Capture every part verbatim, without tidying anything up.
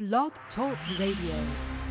Blog Talk Radio.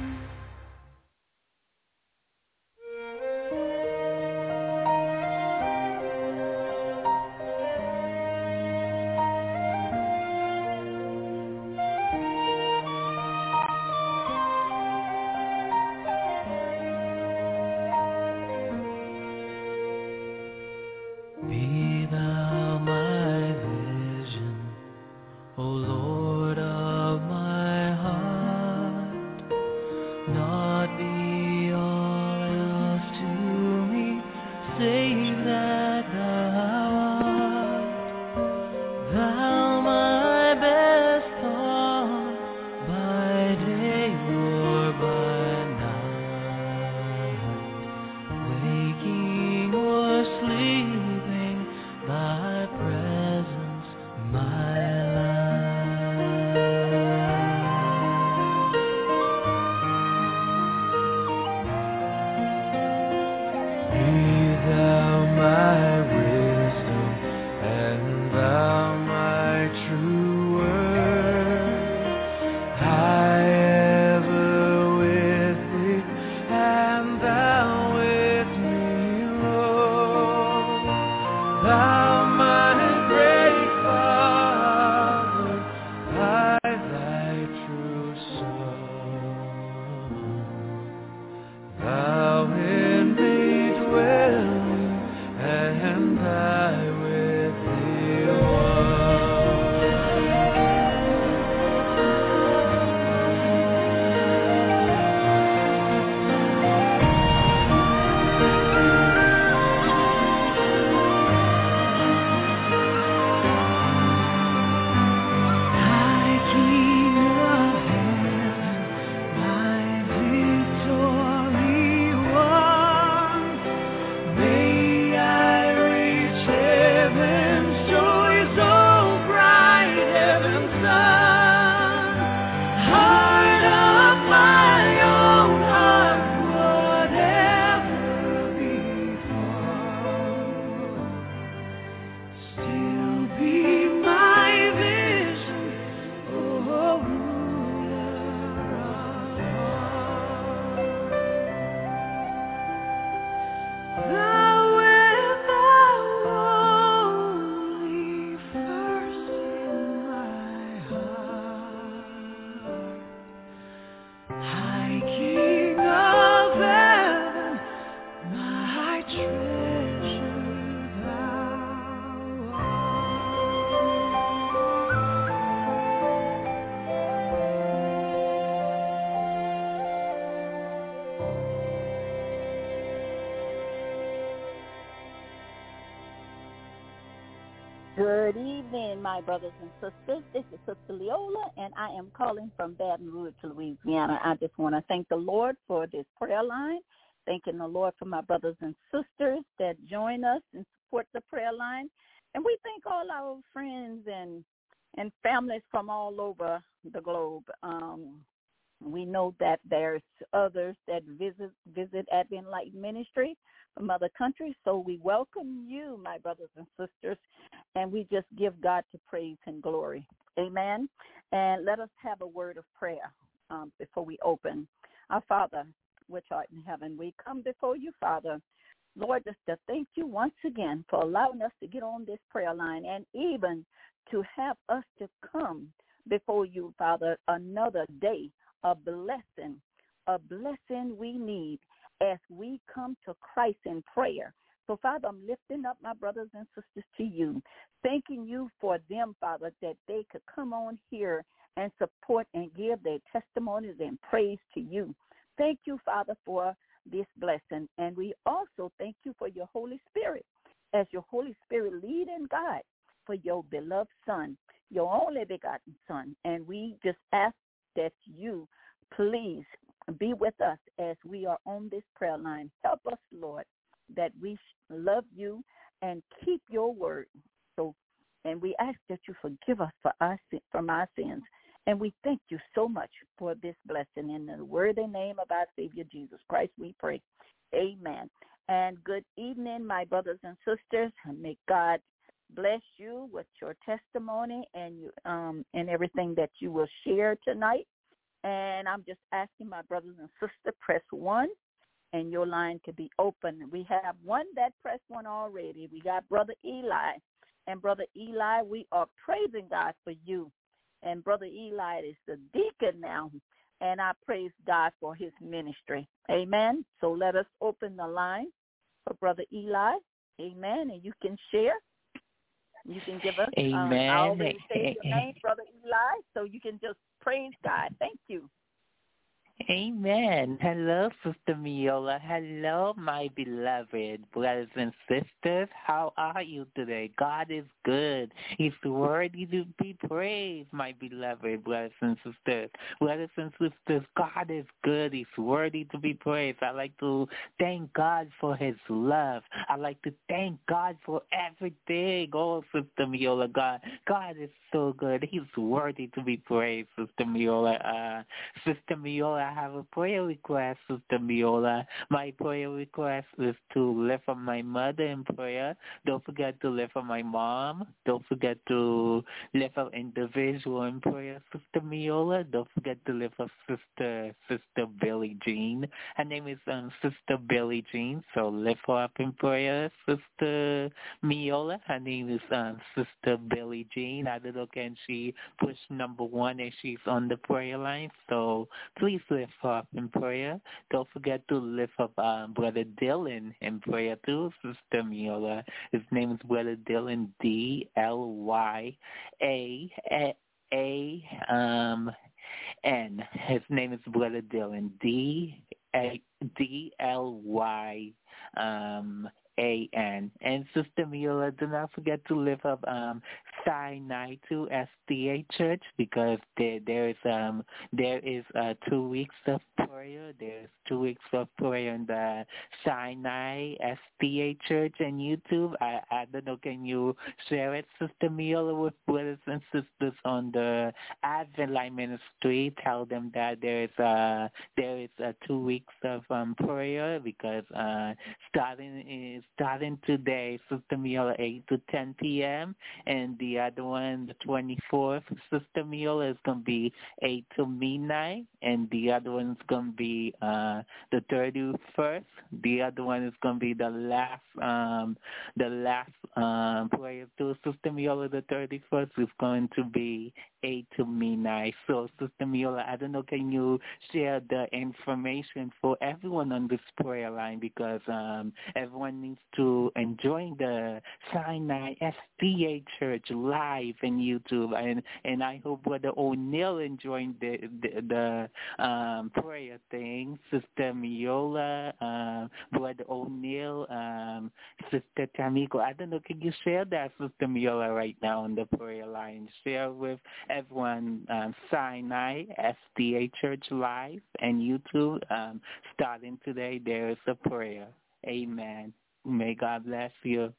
Good evening, my brothers and sisters. This is Sister Leola, and I am calling from Baton Rouge, Louisiana. I just want to thank the Lord for this prayer line, thanking the Lord for my brothers and sisters that join us and support the prayer line. And we thank all our friends and and families from all over the globe. Um, we know that there's others that visit visit at the Enlightened Ministry from other countries. So we welcome you, my brothers and sisters, and we just give God to praise and glory. Amen. And let us have a word of prayer um, before we open. Our Father, which art in heaven, we come before you, Father, Lord, just to thank you once again for allowing us to get on this prayer line and even to have us to come before you, Father, another day, a blessing, a blessing we need as we come to Christ in prayer. So, Father, I'm lifting up my brothers and sisters to you, thanking you for them, Father, that they could come on here and support and give their testimonies and praise to you. Thank you, Father, for this blessing. And we also thank you for your Holy Spirit, as your Holy Spirit lead and guide for your beloved Son, your only begotten Son. And we just ask that you please be with us as we are on this prayer line. Help us, Lord, that we love you and keep your word. So, and we ask that you forgive us for our from our sins. And we thank you so much for this blessing. In the worthy name of our Savior Jesus Christ, we pray. Amen. And good evening, my brothers and sisters. And may God bless you with your testimony and you, um, and everything that you will share tonight. And I'm just asking my brothers and sisters, press one, and your line could be open. We have one that pressed one already. We got Brother Eli. And Brother Eli, we are praising God for you. And Brother Eli is the deacon now. And I praise God for his ministry. Amen. So let us open the line for Brother Eli. Amen. And you can share. You can give us. Amen. Um, I already said your name, Brother Eli, so you can just praise God. Thank you. Amen. Hello, Sister Miola. Hello, my beloved brothers and sisters. How are you today? God is good. He's worthy to be praised, my beloved brothers and sisters. Brothers and sisters, God is good. He's worthy to be praised. I like to thank God for his love. I like to thank God for everything. Oh, Sister Miola, God, God is so good. He's worthy to be praised, Sister Miola. Uh, Sister Miola, I have a prayer request, Sister Miola. My prayer request is to lift up my mother in prayer. Don't forget to lift up my mom. Don't forget to lift up individual in prayer, Sister Miola. Don't forget to lift up Sister Sister Billie Jean. Her name is um, Sister Billie Jean, so lift her up in prayer, Sister Miola. Her name is um, Sister Billie Jean. I don't know, can she push number one and she's on the prayer line? So please lift her up in prayer. Don't forget to lift up um, Brother Dylan in prayer too, Sister Miola. His name is Brother Dylan, D L Y A A um N. His name is Brother Dylan, D A D L Y um A N. And Sister Miola, do not forget to lift up um Sinai to S D A Church, because there there is um there is uh two weeks of prayer. There's two weeks of prayer in the Sinai S D A Church and YouTube. I I don't know, can you share it, Sister Miola, with brothers and sisters on the Advent Line Ministry? Tell them that there is uh there is uh, two weeks of um prayer, because uh starting is starting today, Sister Miola, eight to ten p.m. and the other one, the twenty-fourth, Sister Miola, is going to be eight to midnight, and the other one is going to be uh, the thirty-first. The other one is going to be the last, um, the last um, prayer to Sister Miola. The thirty-first is going to be eight to midnight. So, Sister Miola, I don't know, can you share the information for everyone on this prayer line, because um, everyone needs to enjoy the Sinai S D A Church live in YouTube, and and I hope Brother O'Neill enjoying the the, the um, prayer thing. Sister Miola, uh, Brother O'Neill, um, Sister Tamiko. I don't know, can you share that, Sister Miola, right now on the prayer line? Share with everyone um, Sinai S D A Church live and YouTube. Um, starting today, there is a prayer. Amen. May God bless you.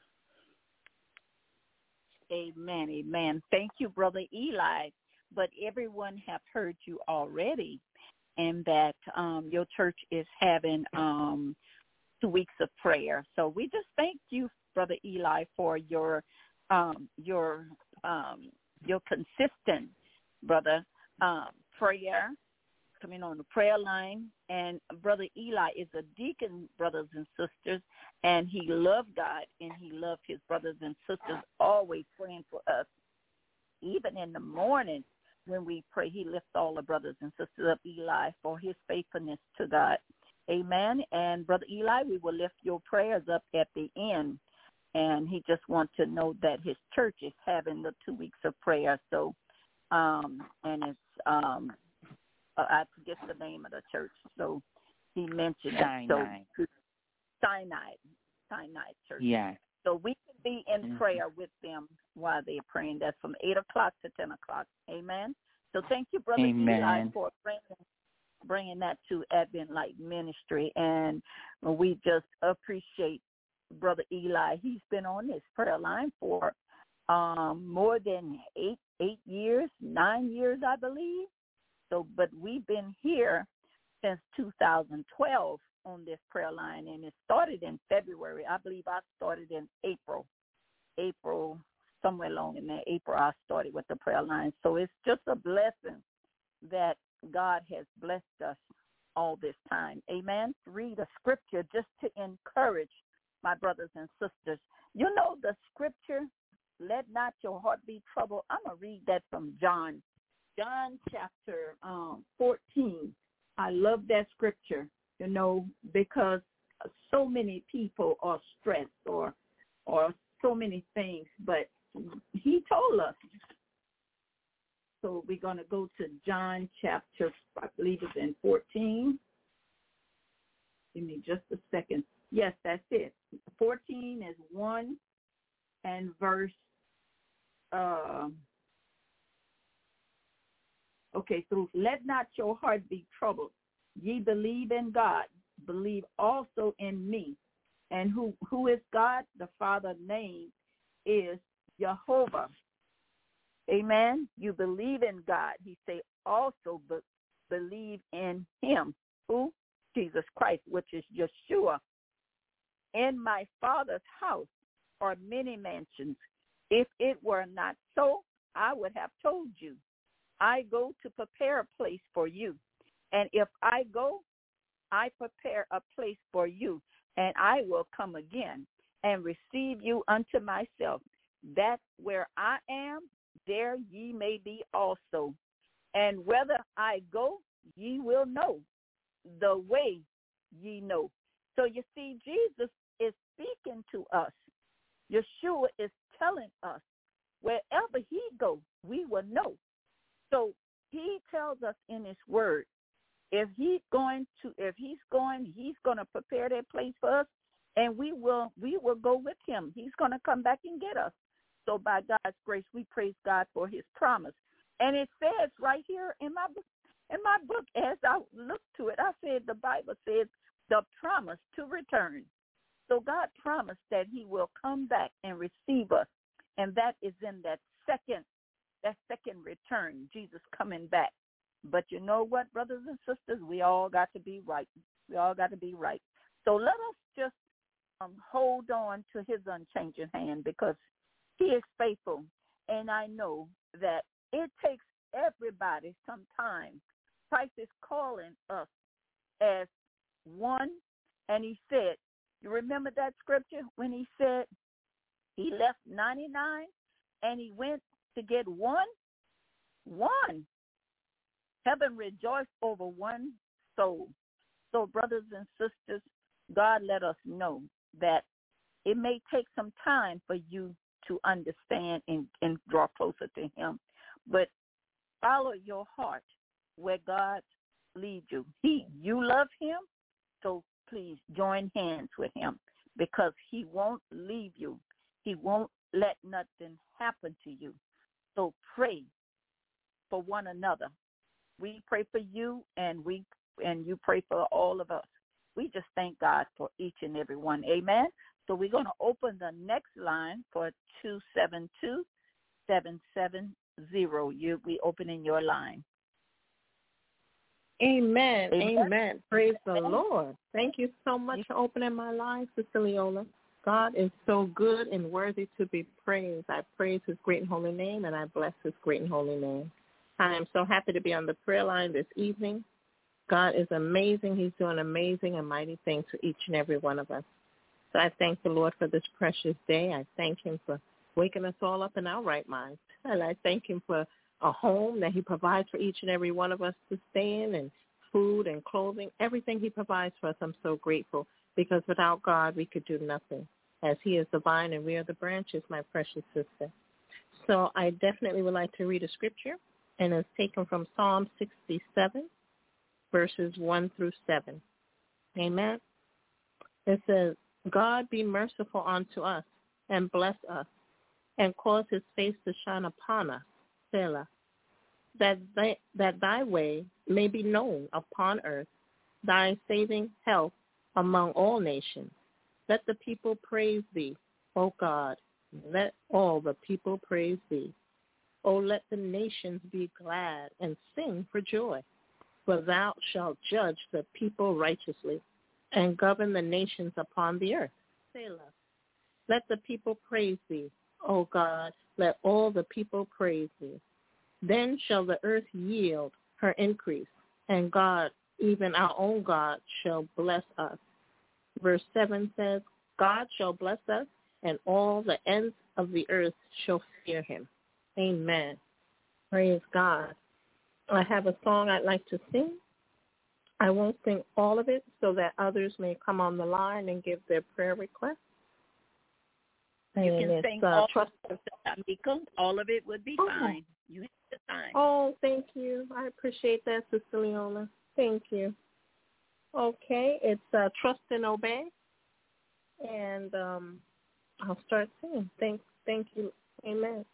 Amen, amen. Thank you, Brother Eli. But everyone have heard you already, and that um, your church is having um, two weeks of prayer. So we just thank you, Brother Eli, for your um, your um, your consistent, brother, um, prayer, coming on the prayer line. And Brother Eli is a deacon, brothers and sisters, and he loved God, and he loved his brothers and sisters, always praying for us. Even in the morning when we pray, he lifts all the brothers and sisters up, Eli, for his faithfulness to God. Amen. And Brother Eli, we will lift your prayers up at the end. And he just wants to know that his church is having the two weeks of prayer. So, um, and it's, um, uh, I forget the name of the church. So he mentioned Sinai. it. So, Sinai, Sinai Church. Yeah. So we can be in Mm-hmm. prayer with them while they're praying. That's from eight o'clock to ten o'clock. Amen. So thank you, Brother Amen. Eli, for bringing bringing that to Advent Light Ministry. And we just appreciate Brother Eli. He's been on this prayer line for um, more than eight eight years, nine years, I believe. So, but we've been here since two thousand twelve on this prayer line, and it started in February. I believe I started in April, April, somewhere along in there, April, I started with the prayer line. So it's just a blessing that God has blessed us all this time. Amen. Read a scripture just to encourage my brothers and sisters. You know the scripture, let not your heart be troubled. I'm going to read that from John. John chapter um, fourteen. I love that scripture, you know, because so many people are stressed or or so many things, but he told us. So we're going to go to John chapter, I believe it's in fourteen. Give me just a second. Yes, that's it. fourteen is one and verse, uh, okay, so let not your heart be troubled. Ye believe in God, believe also in me. And who, who is God? The Father's name is Jehovah. Amen. You believe in God. He say also be, believe in him. Who? Jesus Christ, which is Yeshua. In my Father's house are many mansions. If it were not so, I would have told you. I go to prepare a place for you. And if I go, I prepare a place for you, and I will come again and receive you unto myself, that where I am, there ye may be also. And whether I go, ye will know the way ye know. So you see, Jesus is speaking to us. Yeshua is telling us wherever he goes, we will know. So he tells us in his word, if he's going to, if he's going, he's going to prepare that place for us, and we will, we will go with him. He's going to come back and get us. So by God's grace, we praise God for his promise. And it says right here in my book, in my book, as I looked to it, I said the Bible says the promise to return. So God promised that he will come back and receive us, and that is in that second, that second return, Jesus coming back. But you know what, brothers and sisters, we all got to be right. We all got to be right. So let us just um, hold on to his unchanging hand, because he is faithful. And I know that it takes everybody some time. Christ is calling us as one. And he said, you remember that scripture when he said he left ninety-nine and he went to get one? One. Heaven rejoiced over one soul. So brothers and sisters, God let us know that it may take some time for you to understand and, and draw closer to him. But follow your heart where God leads you. He, you love him, so please join hands with him, because he won't leave you. He won't let nothing happen to you. So pray for one another. We pray for you, and we and you pray for all of us. We just thank God for each and every one. Amen. So we're going to open the next line for two seven two, seven seven zero. You'll be opening your line. Amen. Amen. Amen. Praise the Lord. Thank you so much for opening my line, Sister Leola. God is so good and worthy to be praised. I praise his great and holy name, and I bless his great and holy name. I am so happy to be on the prayer line this evening. God is amazing. He's doing amazing and mighty things for each and every one of us. So I thank the Lord for this precious day. I thank him for waking us all up in our right minds. And I thank him for a home that he provides for each and every one of us to stay in, and food and clothing, everything he provides for us. I'm so grateful, because without God, we could do nothing, as he is the vine and we are the branches, my precious sister. So I definitely would like to read a scripture, and it's taken from Psalm sixty-seven, verses one through seven. Amen. It says, God be merciful unto us, and bless us, and cause his face to shine upon us, Selah, that, they, that thy way may be known upon earth, thy saving health among all nations. Let the people praise thee, O God. Let all the people praise thee. O let the nations be glad and sing for joy. For thou shalt judge the people righteously, and govern the nations upon the earth. Selah. Let the people praise thee, O God. Let all the people praise thee. Then shall the earth yield her increase. And God, even our own God, shall bless us. Verse seven says, God shall bless us, and all the ends of the earth shall fear him. Amen. Praise God. I have a song I'd like to sing. I won't sing all of it so that others may come on the line and give their prayer requests. You And can sing uh, all, trust- Tamika. All of it would be oh. fine. You have the time. Oh, thank you. I appreciate that, Sister Leola. Thank you. Okay, it's uh, Trust and Obey. And um, I'll start singing. Thank, thank you. Amen.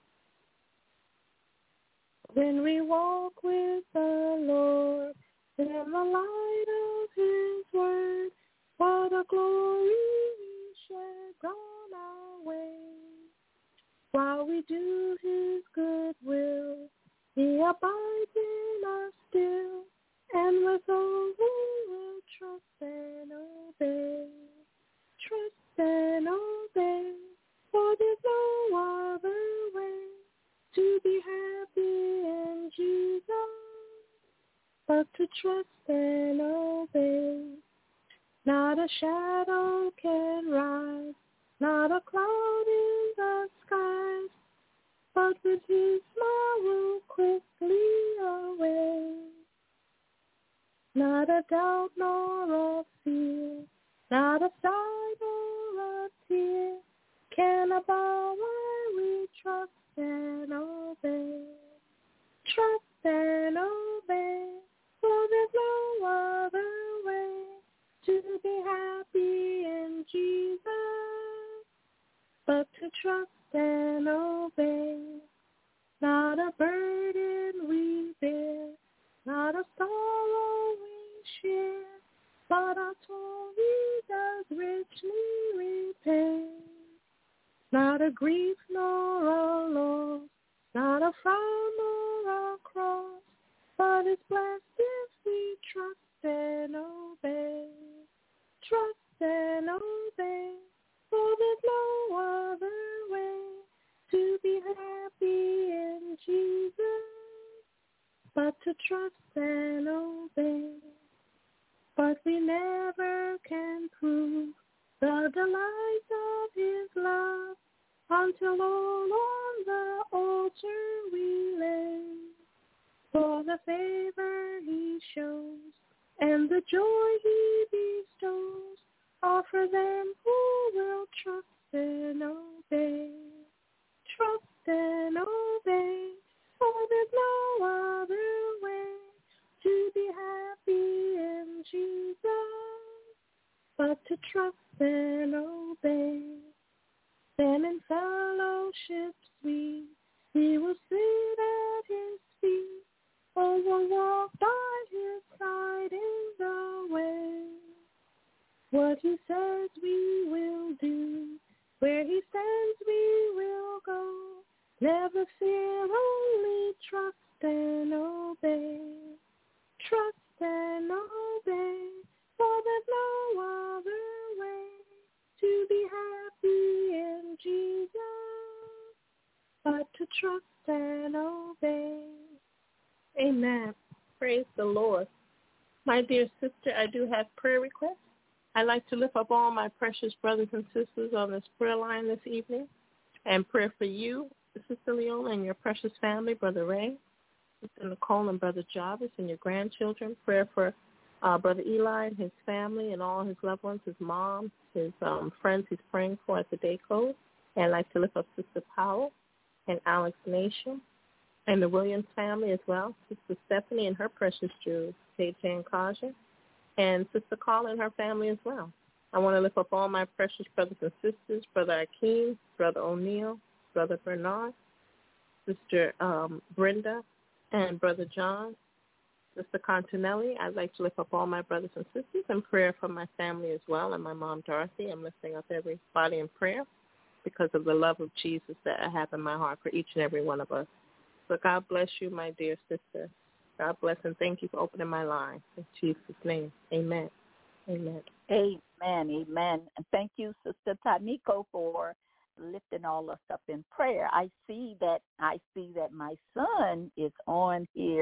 When we walk with the Lord in the light of his word, what a glory he sheds on our way. While we do his good will, he abides in us still, and with all who will trust and obey. Trust and obey, for there's no other way to be happy in Jesus, but to trust and obey. Not a shadow can rise, not a cloud in the skies, but with his smile will quickly away. Not a doubt nor a fear, not a sigh nor a tear, can abide while we trust and obey. Trust and obey, for there's no other way to be happy in Jesus, but to trust and obey. Not a burden we bear, not a sorrow we share, but our toil he does richly repay. Not a grief nor a loss, not a frown nor a cross, but it's blessed if we trust and obey. Trust and obey, for there's no other way to be happy in Jesus, but to trust and obey. But we never can prove the delight of his love until all on the altar we lay. For the favor he shows and the joy he bestows, offer them who will trust and obey. Trust and obey, for there's no other way to be happy in Jesus, but to trust and obey. Then in fellowship sweet, we will sit at his feet, or will walk by his side in the way. What he says we will do, where he sends we will go. Never fear, only trust and obey. Trust and obey, for there's no other way to be happy in Jesus, but to trust and obey. Amen. Praise the Lord. My dear sister, I do have prayer requests. I'd like to lift up all my precious brothers and sisters on this prayer line this evening and pray for you, Sister Leola, and your precious family, Brother Ray, Sister Nicole, and Brother Jarvis, and your grandchildren. Prayer for uh, Brother Eli and his family and all his loved ones, his mom, his um, friends he's praying for at the day close. And I'd like to lift up Sister Powell and Alex Nation and the Williams family as well, Sister Stephanie and her precious Jews, K J and Kaja, and Sister Carla and her family as well. I want to lift up all my precious brothers and sisters, Brother Akeem, Brother O'Neill, Brother Bernard, Sister um, Brenda, and Brother John, Sister Continelli. I'd like to lift up all my brothers and sisters in prayer for my family as well, and my mom, Dorothy. I'm lifting up everybody in prayer because of the love of Jesus that I have in my heart for each and every one of us. So God bless you, my dear sister. God bless and thank you for opening my line. In Jesus' name, amen. Amen. Amen. Amen. And thank you, Sister Tamiko, for lifting all us up in prayer. I see that I see that my son is on here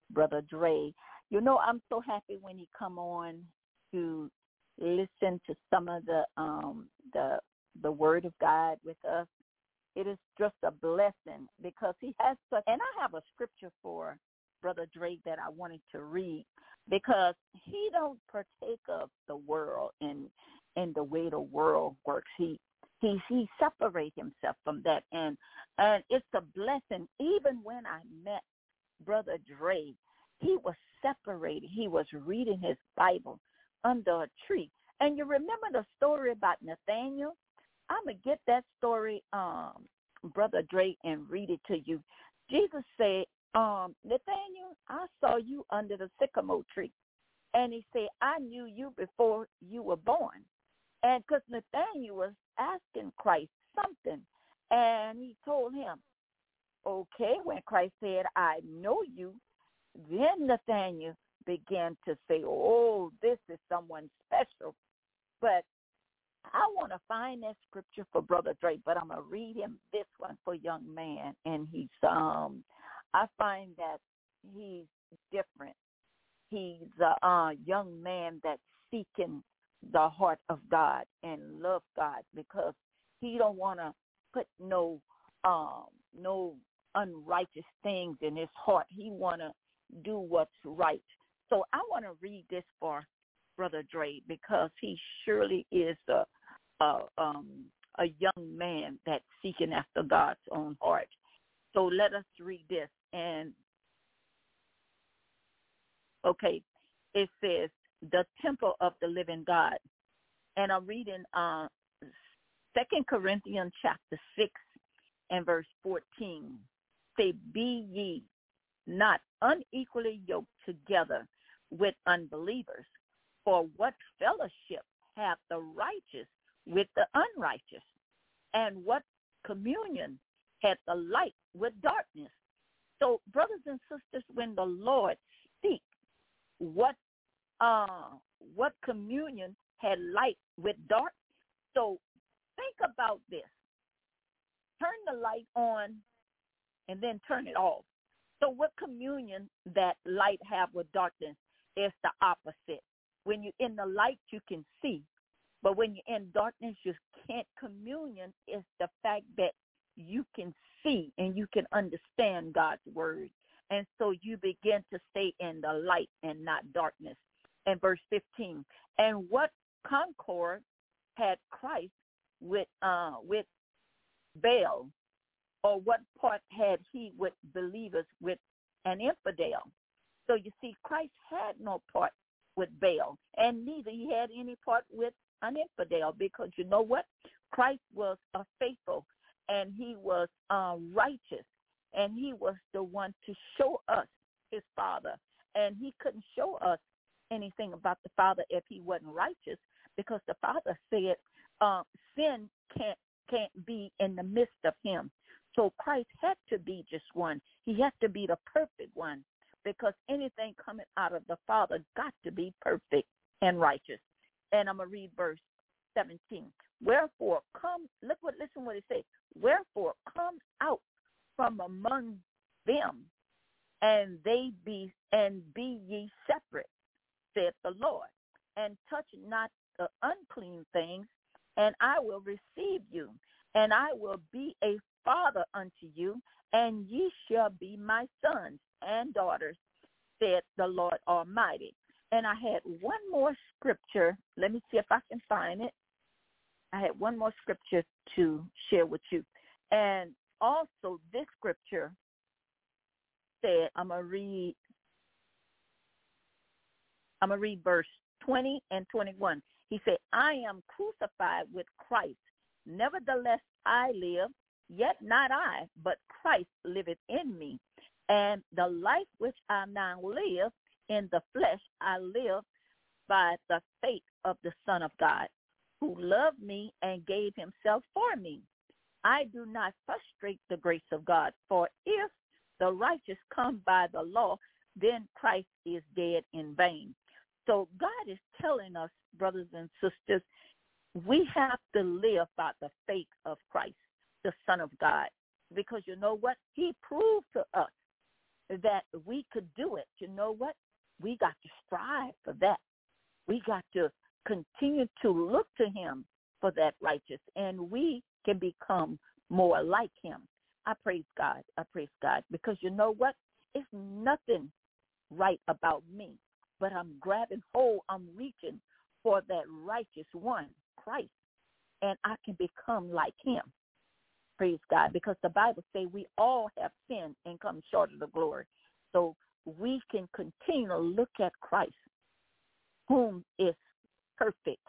Brother Dre. You know, I'm so happy when he come on to listen to some of the um, the the Word of God with us. It is just a blessing because he has such, and I have a scripture for Brother Dre that I wanted to read because he don't partake of the world and and the way the world works. He he he separates himself from that, and and it's a blessing. Even when I met Brother Dre, he was separated. He was reading his Bible under a tree. And you remember the story about Nathaniel? I'm going to get that story, um, Brother Dre, and read it to you. Jesus said, um, Nathaniel, I saw you under the sycamore tree. And he said, I knew you before you were born. And because Nathaniel was asking Christ something, and he told him, okay, when Christ said, I know you, then Nathaniel began to say, oh, this is someone special. But I want to find that scripture for Brother Dre, but I'm going to read him this one for young man. And he's, um, I find that he's different. He's a uh, young man that's seeking the heart of God and love God because he don't want to put no, um, no unrighteous things in his heart. He want to do what's right. So I want to read this for Brother Dre because he surely is a, a, um, a young man that's seeking after God's own heart. So let us read this. And, okay, it says, the temple of the living God. And I'm reading uh, Second Corinthians chapter six and verse fourteen. Say, be ye not unequally yoked together with unbelievers. For what fellowship hath the righteous with the unrighteous? And what communion hath the light with darkness? So, brothers and sisters, when the Lord speaks, what uh, what communion had light with dark? So think about this. Turn the light on and then turn it off. So what communion that light have with darkness is the opposite. When you're in the light, you can see. But when you're in darkness, you can't. Communion is the fact that you can see and you can understand God's word. And so you begin to stay in the light and not darkness. And verse fifteen, and what concord had Christ with uh, with Baal, or what part had he with believers with an infidel? So you see, Christ had no part with Baal, and neither he had any part with an infidel, because you know what? Christ was a faithful, and he was uh, righteous, and he was the one to show us his Father, and he couldn't show us anything about the Father if he wasn't righteous, because the Father said uh, sin can't can't be in the midst of him. So Christ had to be just one. He had to be the perfect one, because anything coming out of the Father got to be perfect and righteous. And I'm going to read verse seventeen. Wherefore come, look what, listen what it says. Wherefore come out from among them, and they be, and be ye separate, saith the Lord, and touch not the unclean things, and I will receive you, and I will be a father unto you, and ye shall be my sons and daughters, said the Lord Almighty. And I had one more scripture. Let me see if I can find it. I had one more scripture to share with you. And also this scripture said, I'm going to read, I'm going to read verse twenty and twenty-one. He said, I am crucified with Christ. Nevertheless, I live, yet not I, but Christ liveth in me. And the life which I now live in the flesh, I live by the faith of the Son of God, who loved me and gave himself for me. I do not frustrate the grace of God, for if the righteous come by the law, then Christ is dead in vain. So God is telling us, brothers and sisters, we have to live by the faith of Christ, the Son of God, because you know what? He proved to us that we could do it, you know what? We got to strive for that. We got to continue to look to him for that righteous, and we can become more like him. I praise God. I praise God because you know what? It's nothing right about me, but I'm grabbing hold, I'm reaching for that righteous one, Christ, and I can become like him. Praise God, because the Bible says we all have sinned and come short of the glory. So we can continue to look at Christ, whom is perfect,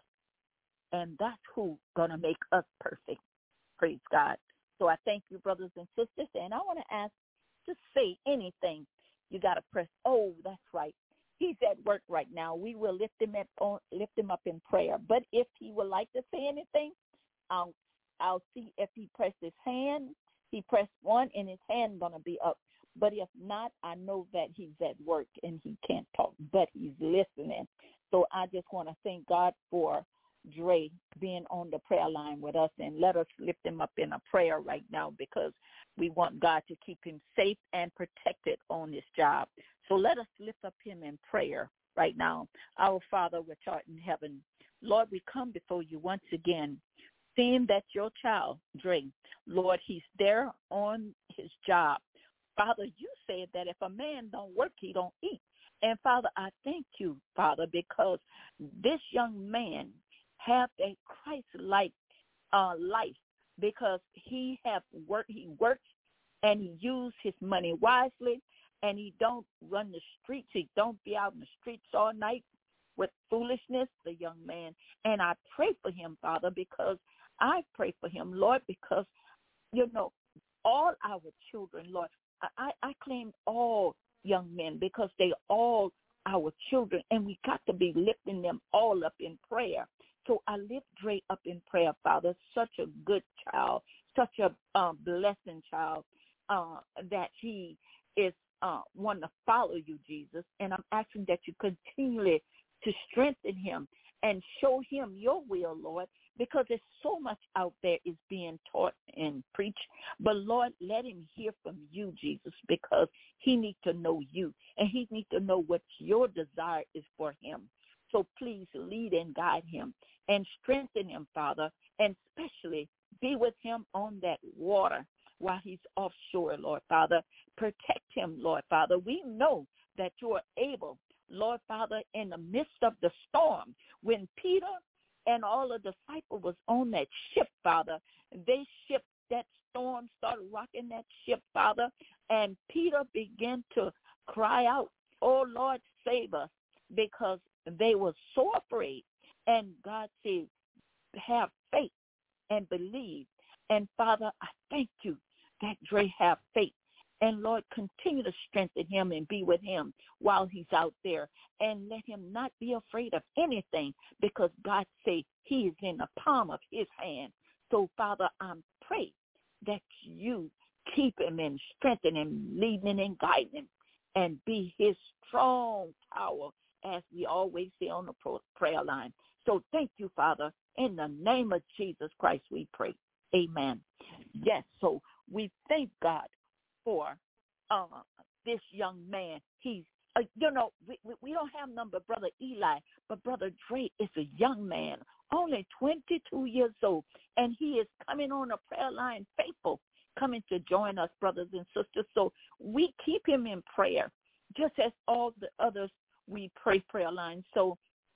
and that's who's going to make us perfect. Praise God. So I thank you, brothers and sisters, and I want to ask to say anything. You got to press, oh, that's right. He's at work right now. We will lift him up, lift him up in prayer. But if he would like to say anything, I'll, I'll see if he pressed his hand. He pressed one, and his hand going to be up. But if not, I know that he's at work and he can't talk, but he's listening. So I just want to thank God for Dre being on the prayer line with us, and let us lift him up in a prayer right now because we want God to keep him safe and protected on his job. So let us lift up him in prayer right now. Our Father, which art in heaven, Lord, we come before you once again, seeing that your child, Dre, Lord, he's there on his job. Father, you said that if a man don't work, he don't eat. And, Father, I thank you, Father, because this young man have a Christ-like uh, life because he have work, he works and he use his money wisely, and he don't run the streets. He don't be out in the streets all night with foolishness, the young man. And I pray for him, Father, because I pray for him, Lord, because, you know, all our children, Lord, I, I claim all young men because they all our children, and we got to be lifting them all up in prayer. So I lift Dre up in prayer, Father, such a good child, such a uh, blessing child, uh, that he is uh, wanting to follow you, Jesus. And I'm asking that you continually to strengthen him and show him your will, Lord, because there's so much out there is being taught and preached. But, Lord, let him hear from you, Jesus, because he needs to know you, and he needs to know what your desire is for him. So please lead and guide him and strengthen him, Father, and especially be with him on that water while he's offshore, Lord, Father. Protect him, Lord, Father. We know that you are able, Lord, Father, in the midst of the storm, when Peter and all the disciples was on that ship, Father, they ship, that storm started rocking that ship, Father, and Peter began to cry out, oh, Lord, save us, because they were so afraid. And God said, have faith and believe. And, Father, I thank you that Dre have faith. And, Lord, continue to strengthen him and be with him while he's out there. And let him not be afraid of anything, because God say he is in the palm of his hand. So, Father, I pray that you keep him and strengthen him, leading him and guiding him, and be his strong tower, as we always say on the prayer line. So thank you, Father. In the name of Jesus Christ, we pray. Amen. Yes, so we thank God for uh, this young man. He's, uh, you know, we, we don't have none but Brother Eli, but Brother Dre is a young man, only twenty-two years old, and he is coming on a prayer line faithful, coming to join us, brothers and sisters. So we keep him in prayer, just as all the others we pray prayer line. So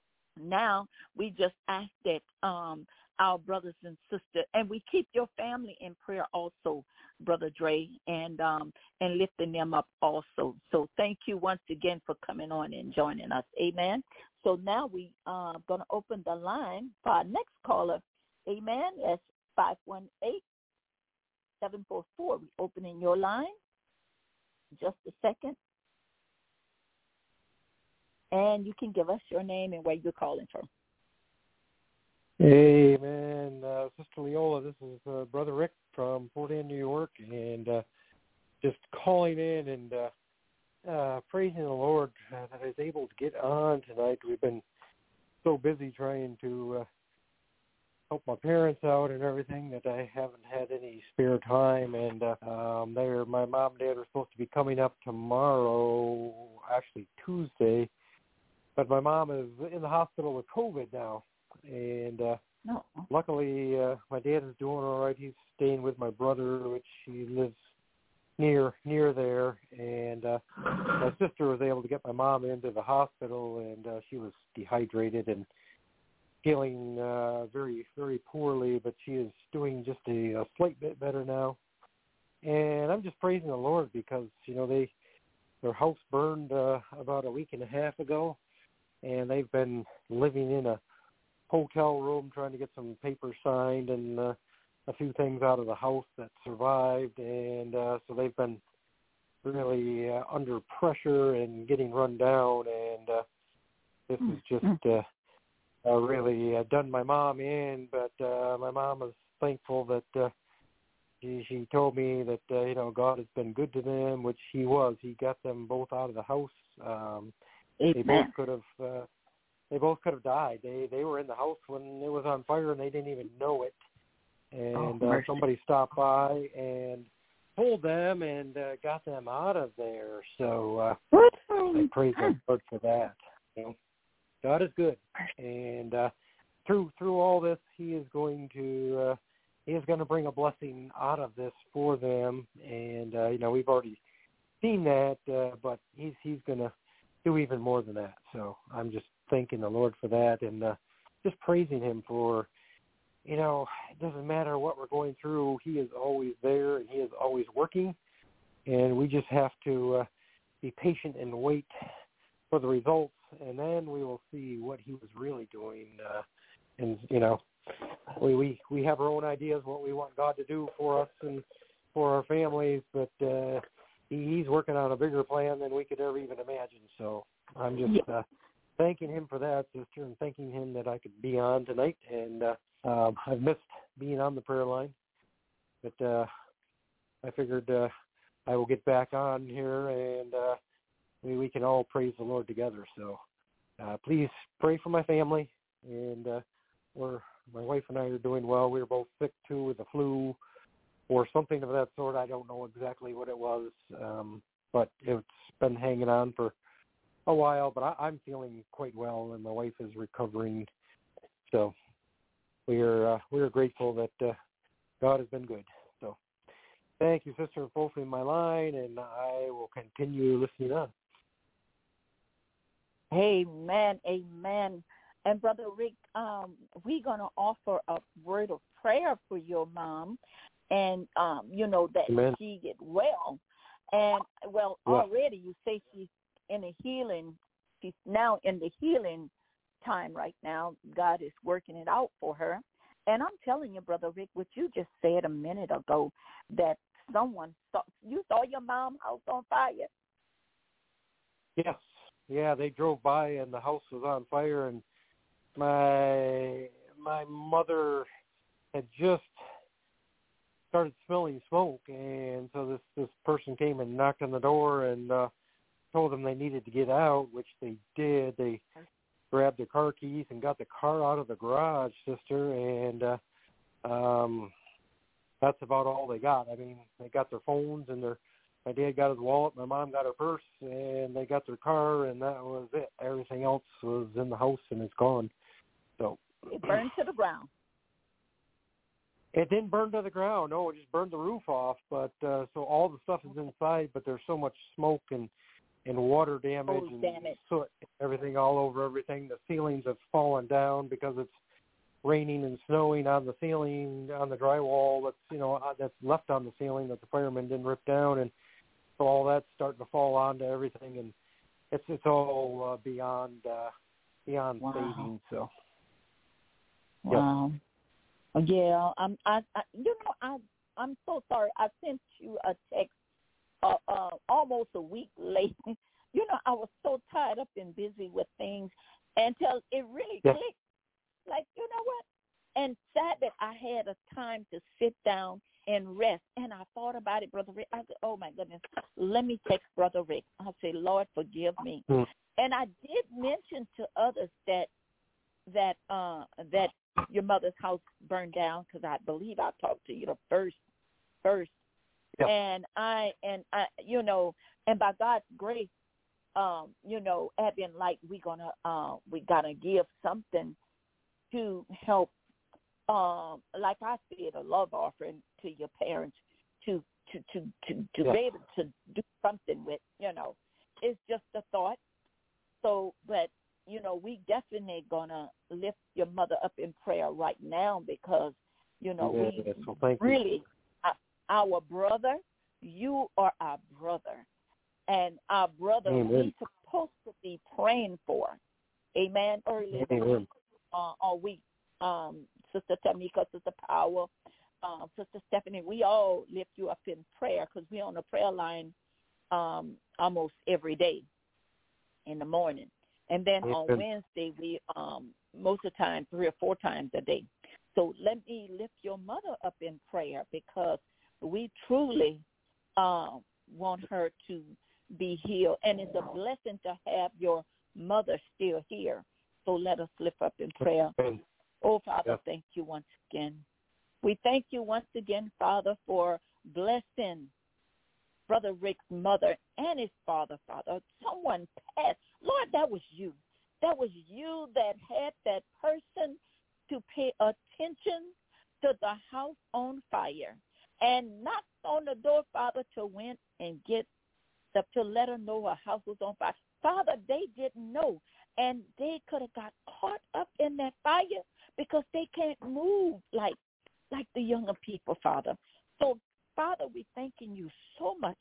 now we just ask that um, our brothers and sisters, and we keep your family in prayer also, Brother Dre, and um, and lifting them up also. So thank you once again for coming on and joining us. Amen. So now we are uh, going to open the line for our next caller. Amen. That's five one eight, seven four four. We're opening your line. Just a second. And you can give us your name and where you're calling from. Amen. Uh, Sister Leola, this is uh, Brother Rick from Port Anne, New York, and uh, just calling in and uh, uh, praising the Lord uh, that I was able to get on tonight. We've been so busy trying to uh, help my parents out and everything, that I haven't had any spare time. And uh, um, they're, my mom and dad are supposed to be coming up tomorrow, actually Tuesday. But my mom is in the hospital with COVID now. And uh, no. luckily, uh, my dad is doing all right. He's staying with my brother, which he lives near near there. And uh, my sister was able to get my mom into the hospital, and uh, she was dehydrated and feeling uh, very, very poorly, but she is doing just a, a slight bit better now. And I'm just praising the Lord because, you know, they their house burned uh, about a week and a half ago, and they've been living in a hotel room trying to get some papers signed and uh, a few things out of the house that survived. And uh, so they've been really uh, under pressure and getting run down, and uh, this is just uh, uh, really uh, done my mom in. But uh, my mom is thankful that uh, she, she told me that, uh, you know, God has been good to them, which he was. He got them both out of the house. Um, they both could have uh, they both could have died. They they were in the house when it was on fire, and they didn't even know it. And oh, uh, somebody stopped by and pulled them and uh, got them out of there. So uh, I praise the Lord for that. You know, God is good, and uh, through through all this, He is going to uh, He is going to bring a blessing out of this for them. And uh, you know, we've already seen that, uh, but He's He's going to do even more than that. So I'm just thanking the Lord for that, and uh, just praising Him for, you know, it doesn't matter what we're going through, He is always there, and He is always working, and we just have to uh, be patient and wait for the results, and then we will see what He was really doing. Uh, and, you know, we, we, we have our own ideas what we want God to do for us and for our families, but uh, he, He's working on a bigger plan than we could ever even imagine. So I'm just uh, thanking Him for that, sister, and thanking Him that I could be on tonight. And uh, um, I've missed being on the prayer line, but uh, I figured uh, I will get back on here, and uh, we, we can all praise the Lord together. So uh, please pray for my family, and uh, we're, my wife and I are doing well. We were both sick, too, with the flu or something of that sort. I don't know exactly what it was, um, but it's been hanging on for a while. But I, I'm feeling quite well, and my wife is recovering. So we are uh, we are grateful that uh, God has been good. So thank you, sister, for opening my line, and I will continue listening on. Amen, amen. And Brother Rick, um, we're going to offer a word of prayer for your mom, and, um, you know, that Amen. She get well. And, well, yeah. already you say she's in a healing, she's now in the healing time right now. God is working it out for her. And I'm telling you, Brother Rick, what you just said a minute ago, that someone saw, you saw your mom's house on fire? Yes. Yeah, they drove by and the house was on fire, and my my mother had just started smelling smoke, and so this, this person came and knocked on the door and uh, told them they needed to get out, which they did. They grabbed their car keys and got the car out of the garage, sister, and uh, um, that's about all they got. I mean, they got their phones, and their my dad got his wallet, my mom got her purse, and they got their car, and that was it. Everything else was in the house, and it's gone. So it burned to the ground. It didn't burn to the ground. No, it just burned the roof off. But uh, so all the stuff is inside, but there's so much smoke and, and water damage oh, and damage. soot, everything all over everything. The ceilings have fallen down because it's raining and snowing on the ceiling, on the drywall that's, you know, that's left on the ceiling that the firemen didn't rip down. And so all that's starting to fall onto everything. And it's it's all uh, beyond uh, beyond wow. saving. So, wow. Yep. Yeah, I'm. I, I. You know, I. I'm so sorry. I sent you a text, uh, uh, almost a week late. You know, I was so tied up and busy with things until it really yeah. clicked. Like, you know what? And sad that I had a time to sit down and rest. And I thought about it, Brother Rick. I said, oh my goodness, let me text Brother Rick. I said, Lord, forgive me. Mm. And I did mention to others that that uh, that your mother's house burned down, because I believe I talked to you the first, first. Yep. And I, and I, you know, and by God's grace, um, you know, Abby and Light, we gonna, uh, we gotta give something to help, um, like I said, a love offering to your parents to, to, to, to, to yeah. be able to do something with, you know, it's just a thought. So, but, you know, we definitely gonna lift your mother up in prayer right now, because, you know, yeah, we so thank really, you. our brother, you are our brother. And our brother, Amen. we supposed to be praying for. Amen. Early Amen. uh, all week, um, Sister Tamika, Sister Power, um, Sister Stephanie, we all lift you up in prayer, because we're on the prayer line um, almost every day in the morning. And then Amen. on Wednesday, we um, most of the time, three or four times a day. So let me lift your mother up in prayer, because we truly uh, want her to be healed. And it's a blessing to have your mother still here. So let us lift up in prayer. Amen. Oh, Father, Yep. thank you once again. We thank you once again, Father, for blessing Brother Rick's mother and his father, Father. Someone passed. Lord, that was you. That was you that had that person to pay attention to the house on fire and knocked on the door, Father, to win and get the, to let her know her house was on fire. Father, they didn't know, and they could have got caught up in that fire, because they can't move like like the younger people, Father. So, Father, we thanking you so much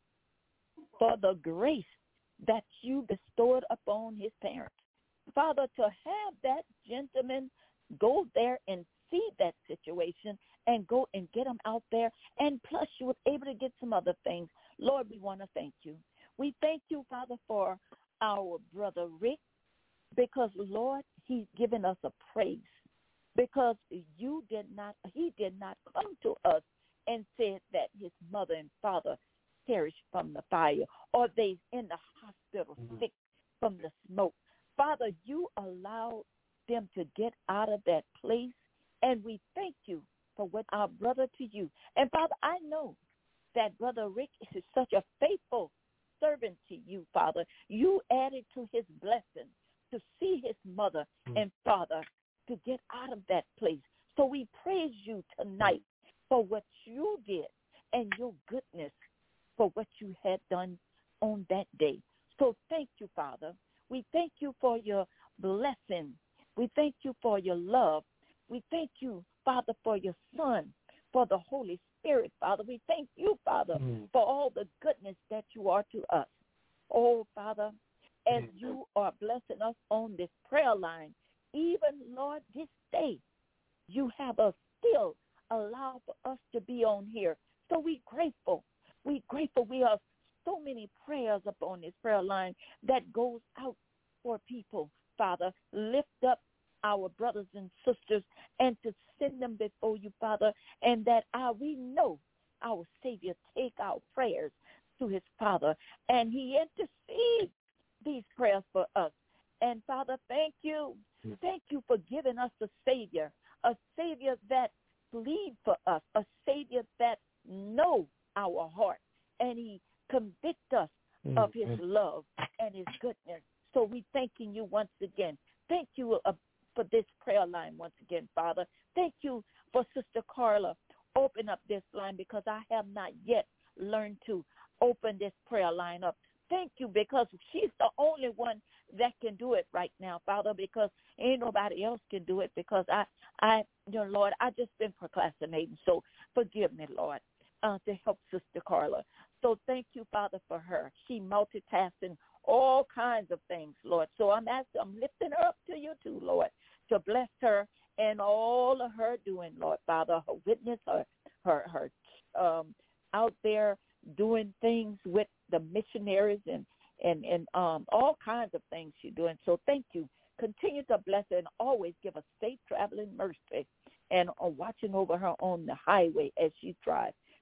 for the grace that you bestowed upon his parents. Father, to have that gentleman go there and see that situation and go and get him out there, and plus you was able to get some other things. Lord, we want to thank you. We thank you, Father, for our brother Rick, because, Lord, he's given us a praise, because you did not, he did not come to us and said that his mother and father perished from the fire, or they in the hospital sick from the smoke. Father, you allowed them to get out of that place, and we thank you for what our brother to you. And Father, I know that Brother Rick is such a faithful servant to you, Father. You added to his blessing to see his mother and father to get out of that place. So we praise you tonight for what you did and your goodness for what you had done on that day. So thank you, Father. We thank you for your blessing. We thank you for your love. We thank you, Father, for your Son, for the Holy Spirit, Father. We thank you, Father, mm. for all the goodness that you are to us. Oh, Father, as mm. you are blessing us on this prayer line, even, Lord, this day, you have us still allowed for us to be on here. So we're grateful. We're grateful. We have so many prayers upon this prayer line that goes out for people, Father. Lift up our brothers and sisters and to send them before you, Father, and that our, we know our Savior take our prayers to his Father, and he intercedes these prayers for us. And, Father, thank you. Thank you for giving us a Savior, a Savior that bleeds for us, a Savior that knows our heart, and he convicts us mm-hmm. of his love and his goodness. So we thanking you once again. Thank you uh, for this prayer line once again, Father. Thank you for Sister Carla. Open up this line, because I have not yet learned to open this prayer line up. Thank you, because she's the only one that can do it right now, Father, because ain't nobody else can do it, because I, I, you know, Lord, I just been procrastinating. So forgive me, Lord, uh, to help Sister Carla. So thank you, Father, for her. She multitasking all kinds of things, Lord. So I'm asking, I'm lifting her up to you too, Lord, to bless her and all of her doing, Lord, Father, her witness, her, her, her um, out there doing things with the missionaries and, and, and um, all kinds of things she's doing. So thank you. Continue to bless her and always give her safe traveling mercy and uh, watching over her on the highway as she drives.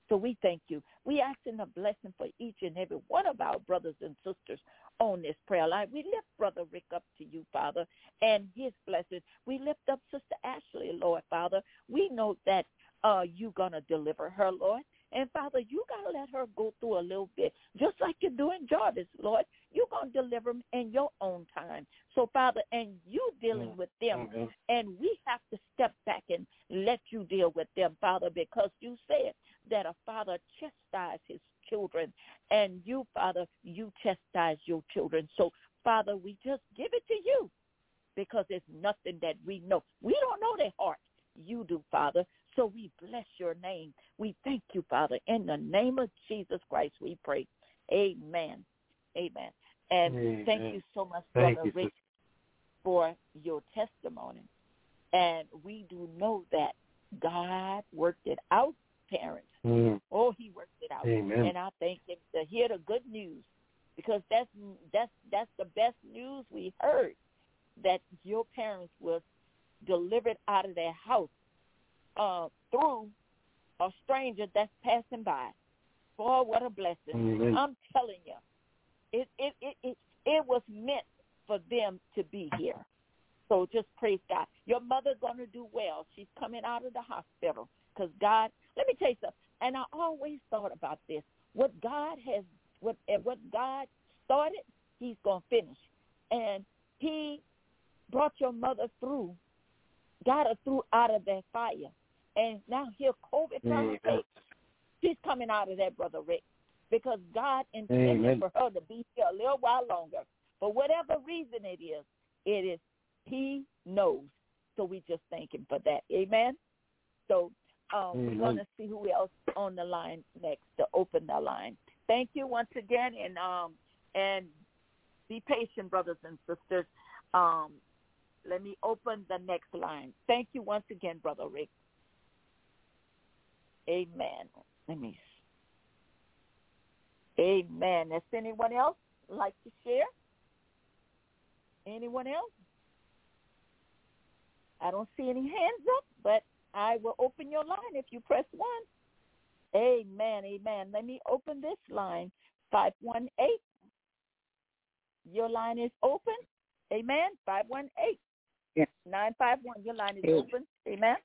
So we thank you. We ask in a blessing for each and every one of our brothers and sisters on this prayer line. We lift Brother Rick up to you, Father, and his blessings. We lift up Sister Ashley, Lord, Father. We know that uh, you're going to deliver her, Lord. And, Father, you got to let her go through a little bit, just like you're doing Jarvis, Lord. You're going to deliver them in your own time. So, Father, and you dealing with them, mm-hmm. and we have to step back and let you deal with them, Father, because you said that a father chastises his children, and you, Father, you chastise your children. So, Father, we just give it to you because there's nothing that we know. We don't know their heart. You do, Father. So we bless your name. We thank you, Father. In the name of Jesus Christ, we pray. Amen. Amen. And Amen. Thank you so much, thank Brother you, Rick, for your testimony. And we do know that God worked it out, parents. Mm. Oh, he worked it out. Amen. And I thank him to hear the good news, because that's that's that's the best news we heard, that your parents was delivered out of their house uh, through a stranger that's passing by. Boy, what a blessing. Mm-hmm. I'm telling you, it, it, it, it, it was meant for them to be here. So just praise God. Your mother's going to do well. She's coming out of the hospital because God, let me tell you something, and I always thought about this. What God has, what, what God started, he's going to finish. And he brought your mother through, got her through out of that fire. And now here COVID trying to take. She's coming out of that, Brother Rick, because God intended Amen. For her to be here a little while longer. For whatever reason it is, it is, he knows. So we just thank him for that. Amen? So um, we're going to see who else on the line next to open the line. Thank you once again, and um, and be patient, brothers and sisters. Um, let me open the next line. Thank you once again, Brother Rick. Amen. Let me see. Amen. Is anyone else like to share? Anyone else? I don't see any hands up, but I will open your line if you press one. Amen. Amen. Let me open this line. five one eight. Your line is open. Amen. five one eight. Yeah. nine five one. Your line is open. Amen.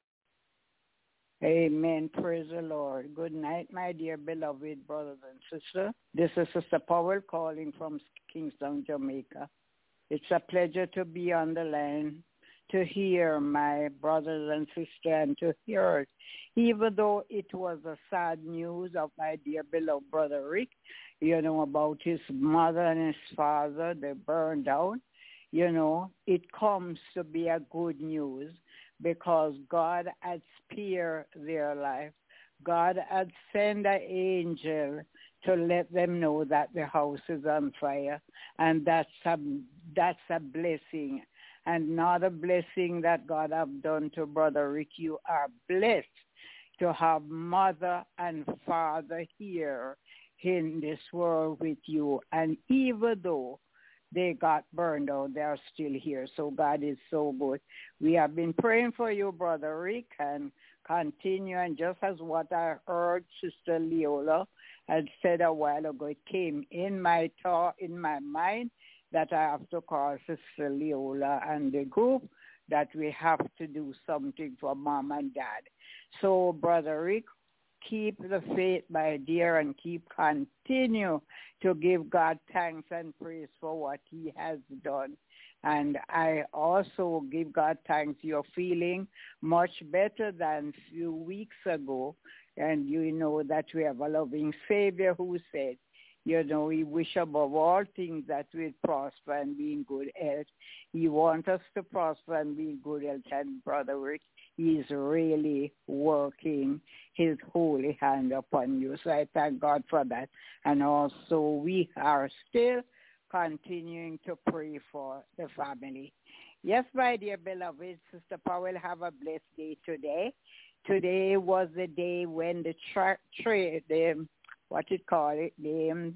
Amen. Praise the Lord. Good night, my dear beloved brothers and sisters. This is Sister Powell calling from Kingston, Jamaica. It's a pleasure to be on the line, to hear my brothers and sisters, and to hear it. Even though it was a sad news of my dear beloved brother Rick, you know, about his mother and his father, they burned down. You know, it comes to be a good news, because God had spared their life. God had sent an angel to let them know that the house is on fire, and that's a, that's a blessing. And not a blessing that God have done to Brother Rick. You are blessed to have mother and father here in this world with you. And even though they got burned out, they are still here. So God is so good. We have been praying for you, Brother Rick, and continue. And just as what I heard Sister Leola had said a while ago, it came in my thought, in my mind, that I have to call Sister Leola and the group, that we have to do something for Mom and Dad. So, Brother Rick, keep the faith, my dear, and keep continue to give God thanks and praise for what he has done. And I also give God thanks. You're feeling much better than a few weeks ago. And you know that we have a loving Savior who said, you know, we wish above all things that we prosper and be in good health. He wants us to prosper and be in good health. And Brother Rick, he's really working his holy hand upon you. So I thank God for that. And also we are still continuing to pray for the family. Yes, my dear beloved, Sister Powell, have a blessed day today. Today was the day when the tra- tra- the what you call it, the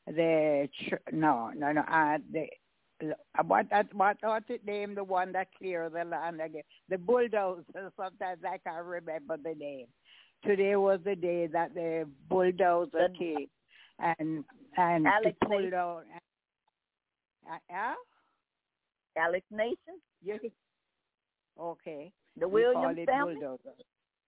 the no no no uh, the what that what what's it name, the one that clear the land again, the bulldozer. Sometimes I can't remember the name. today was the day that the bulldozer The- came and and Alex to pull Nation. down. Uh, uh, Alex Nation, you, okay. the We call Williams it family. bulldozer.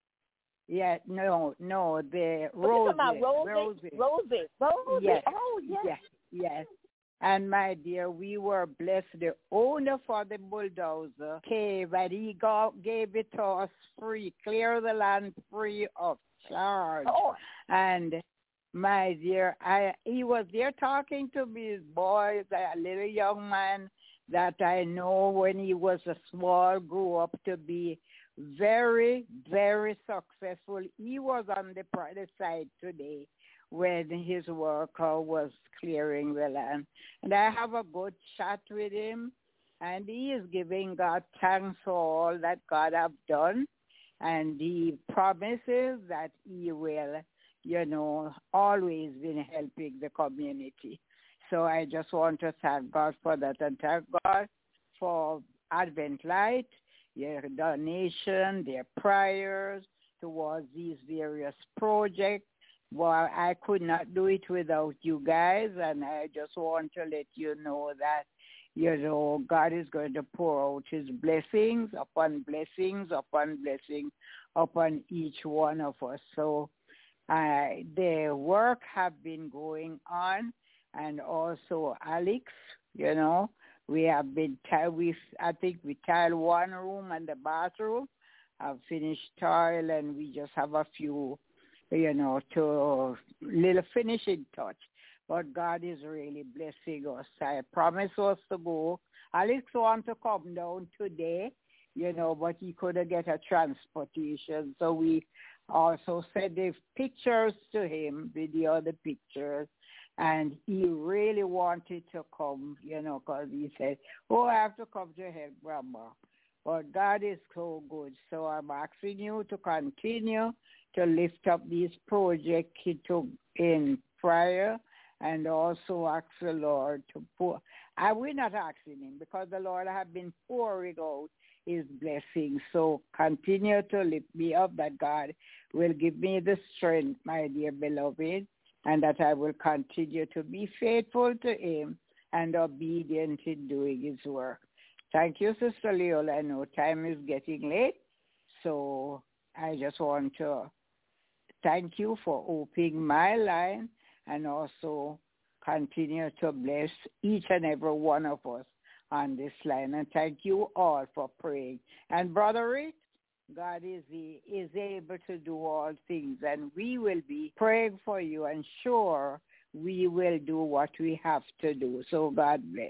Yeah, no, no, the What you roses, talking about? roses. Roses. Roses. Roses. Yes, Oh, yes. yes, yes. And my dear, we were blessed. The owner for the bulldozer came and he got, gave it to us free, clear the land free of charge. Oh. And my dear, I he was there talking to me, his boy, a little young man that I know when he was a small, grew up to be very, very successful. He was on the private side today when his worker was clearing the land. And I have a good chat with him, and he is giving God thanks for all that God have done. And he promises that he will, you know, always been helping the community. So I just want to thank God for that and thank God for Advent Light, your donation, their prayers towards these various projects. Well, I could not do it without you guys, and I just want to let you know that, you know, God is going to pour out his blessings upon blessings upon blessings upon each one of us. So uh, the work have been going on, and also Alex, you know, we have been, we, I think we tiled one room and the bathroom. I've finished tile, and we just have a few, you know, to little finishing touch. But God is really blessing us. I promised us to go. Alex want to come down today, you know, but he couldn't get a transportation. So we also sent the pictures to him, video the pictures. And he really wanted to come, you know, because he said, oh, I have to come to help Grandma. But God is so good. So I'm asking you to continue to lift up these projects he took in prayer, and also ask the Lord to pour. I will not asking him because the Lord have been pouring out his blessings. So continue to lift me up, that God will give me the strength, my dear beloved, and that I will continue to be faithful to him and obedient in doing his work. Thank you, Sister Leola. I know time is getting late, so I just want to thank you for opening my line, and also continue to bless each and every one of us on this line. And thank you all for praying. And Brother Rick, God is, is able to do all things, and we will be praying for you, and sure we will do what we have to do. So God bless.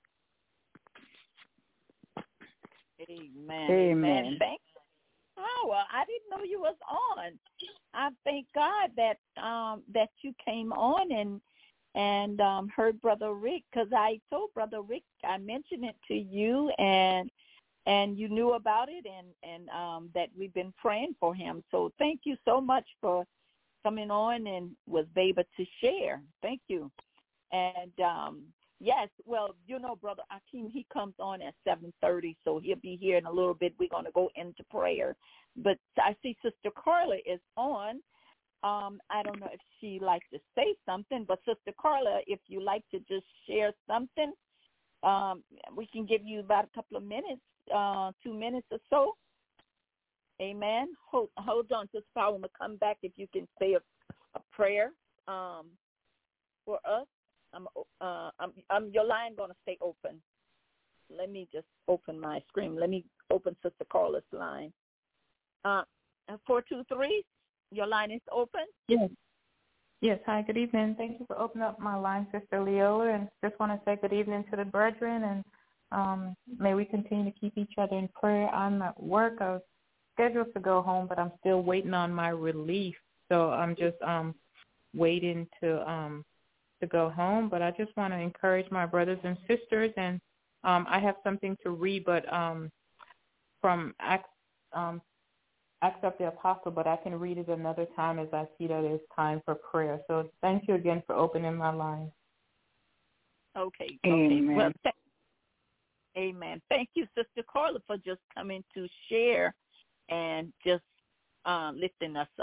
Amen. Amen. Amen. Thank Oh, well, I didn't know you was on. I thank God that um that you came on and and um heard Brother Rick, because I told Brother Rick, I mentioned it to you, and and you knew about it, and and um that we've been praying for him. So thank you so much for coming on and was able to share. Thank you. And um yes, well, you know, Brother Akeem, he comes on at seven thirty, so he'll be here in a little bit. We're going to go into prayer. But I see Sister Carla is on. Um, I don't know if she likes to say something, but Sister Carla, if you like to just share something, um, we can give you about a couple of minutes, uh, two minutes or so. Amen. Hold, hold on, Sister Power. I'm going to come back if you can say a, a prayer um, for us. I'm, uh, I'm, I'm, your line going to stay open. Let me just open my screen. Let me open Sister Carla's line. Uh, four two three, your line is open? Yes. Yes. Hi, good evening. Thank you for opening up my line, Sister Leola, and just want to say good evening to the brethren, and um, may we continue to keep each other in prayer. I'm at work. I was scheduled to go home, but I'm still waiting on my relief, so I'm just um, waiting to um, to go home. But I just want to encourage my brothers and sisters, and um, I have something to read, but um, from Acts, um, Acts of the Apostle, but I can read it another time as I see that it's time for prayer. So thank you again for opening my line. Okay. Amen. Okay. Well, th- amen. Thank you, Sister Carla, for just coming to share and just uh, lifting us up.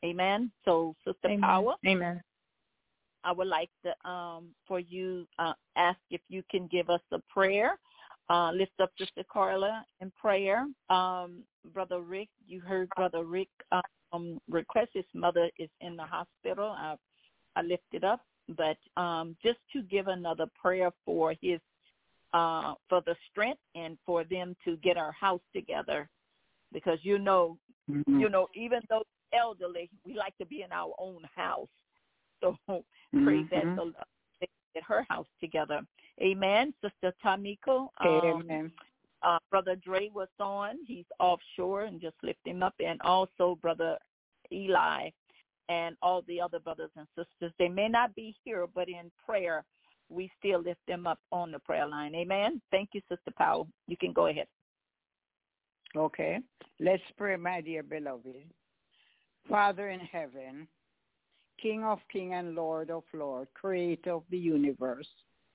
Amen. So, Sister Amen. Power, Amen. I would like to um, for you uh, ask if you can give us a prayer. Uh, lift up Sister Carla in prayer. Um, Brother Rick, you heard Brother Rick um, request. His mother is in the hospital. I, I lifted up, but um, just to give another prayer for his uh, for the strength and for them to get our house together, because you know, mm-hmm. you know, even though elderly, we like to be in our own house. So mm-hmm. pray that the they get her house together. Amen. Sister Tamiko. Um, Amen. Uh, Brother Dre was on. He's offshore, and just lift him up. And also Brother Eli and all the other brothers and sisters. They may not be here, but in prayer, we still lift them up on the prayer line. Amen. Thank you, Sister Powell. You can go ahead. Okay. Let's pray, my dear beloved. Father in heaven, King of kings and Lord of lords, creator of the universe,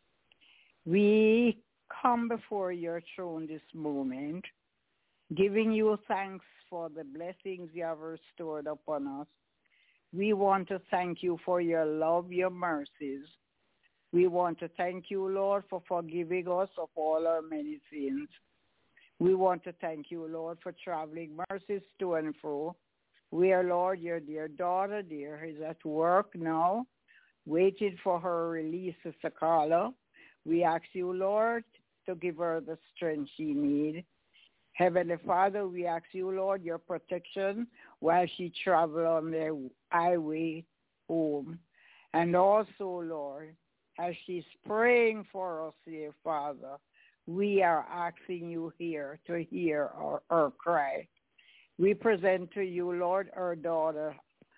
we come before your throne this moment, giving you thanks for the blessings you have restored upon us. We want to thank you for your love, your mercies. We want to thank you, Lord, for forgiving us of all our many sins. We want to thank you, Lord, for traveling mercies to and fro. We are, Lord, your dear daughter, dear, is at work now, waiting for her release, Sister Carla. We ask you, Lord, to give her the strength she needs. Heavenly Father, we ask you, Lord, your protection while she travels on the highway home. And also, Lord, as she's praying for us, dear Father, we are asking you here to hear our, our cry. We present to you, Lord, our daughter,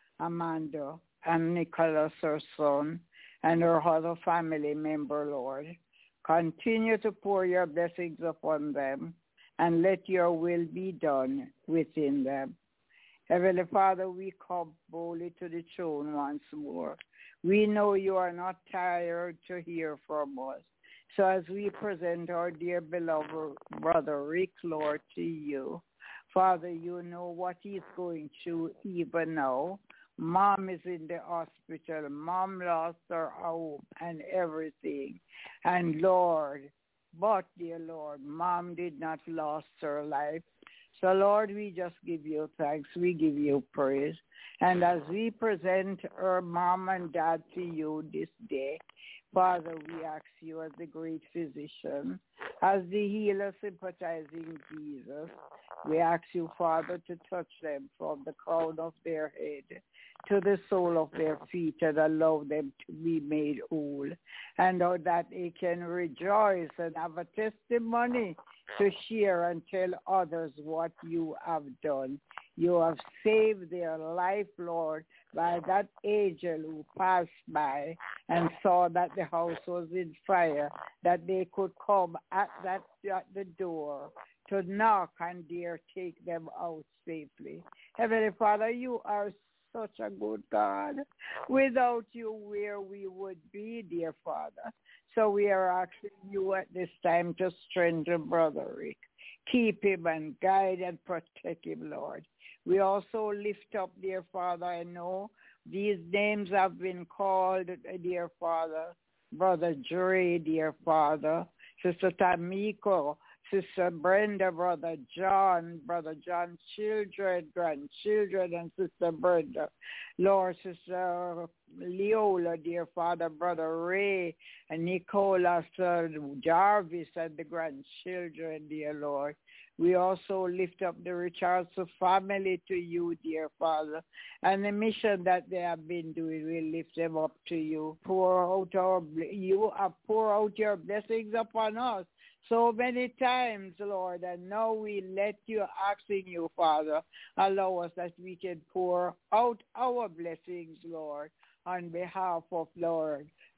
Amanda, and Nicholas, her son, and her other family member, Lord. Continue to pour your blessings upon them, and let your will be done within them. Heavenly Father, we come boldly to the throne once more. We know you are not tired to hear from us. So as we present our dear beloved brother Rick, Lord, to you, Father, you know what he's going through even now. Mom is in the hospital. Mom lost her home and everything. And Lord, but dear Lord, Mom did not lose her life. So Lord, we just give you thanks. We give you praise. And as we present our mom and dad to you this day, Father, we ask you as the great physician, as the healer sympathizing Jesus, we ask you, Father, to touch them from the crown of their head to the sole of their feet and allow them to be made whole, and oh, that they can rejoice and have a testimony to share and tell others what you have done. You have saved their life, Lord, by that angel who passed by and saw that the house was in fire, that they could come at that at the door to knock and dare take them out safely. Heavenly Father, you are such a good God. Without you, where we would be, dear Father. So we are asking you at this time to strengthen Brother Rick. Keep him and guide and protect him, Lord. We also lift up, dear Father, I know these names have been called, dear Father, Brother Dre, dear Father, Sister Tamiko, Sister Brenda, Brother John, Brother John's children, grandchildren, and Sister Brenda. Lord, Sister Leola, dear Father, Brother Ray, and Nicola, Sir Jarvis, and the grandchildren, dear Lord. We also lift up the Richardson family to you, dear Father, and the mission that they have been doing, we lift them up to you. Pour out our, you have pour out your blessings upon us so many times, Lord, and now we let you, asking you, Father, allow us that we can pour out our blessings, Lord, on behalf of, Lord,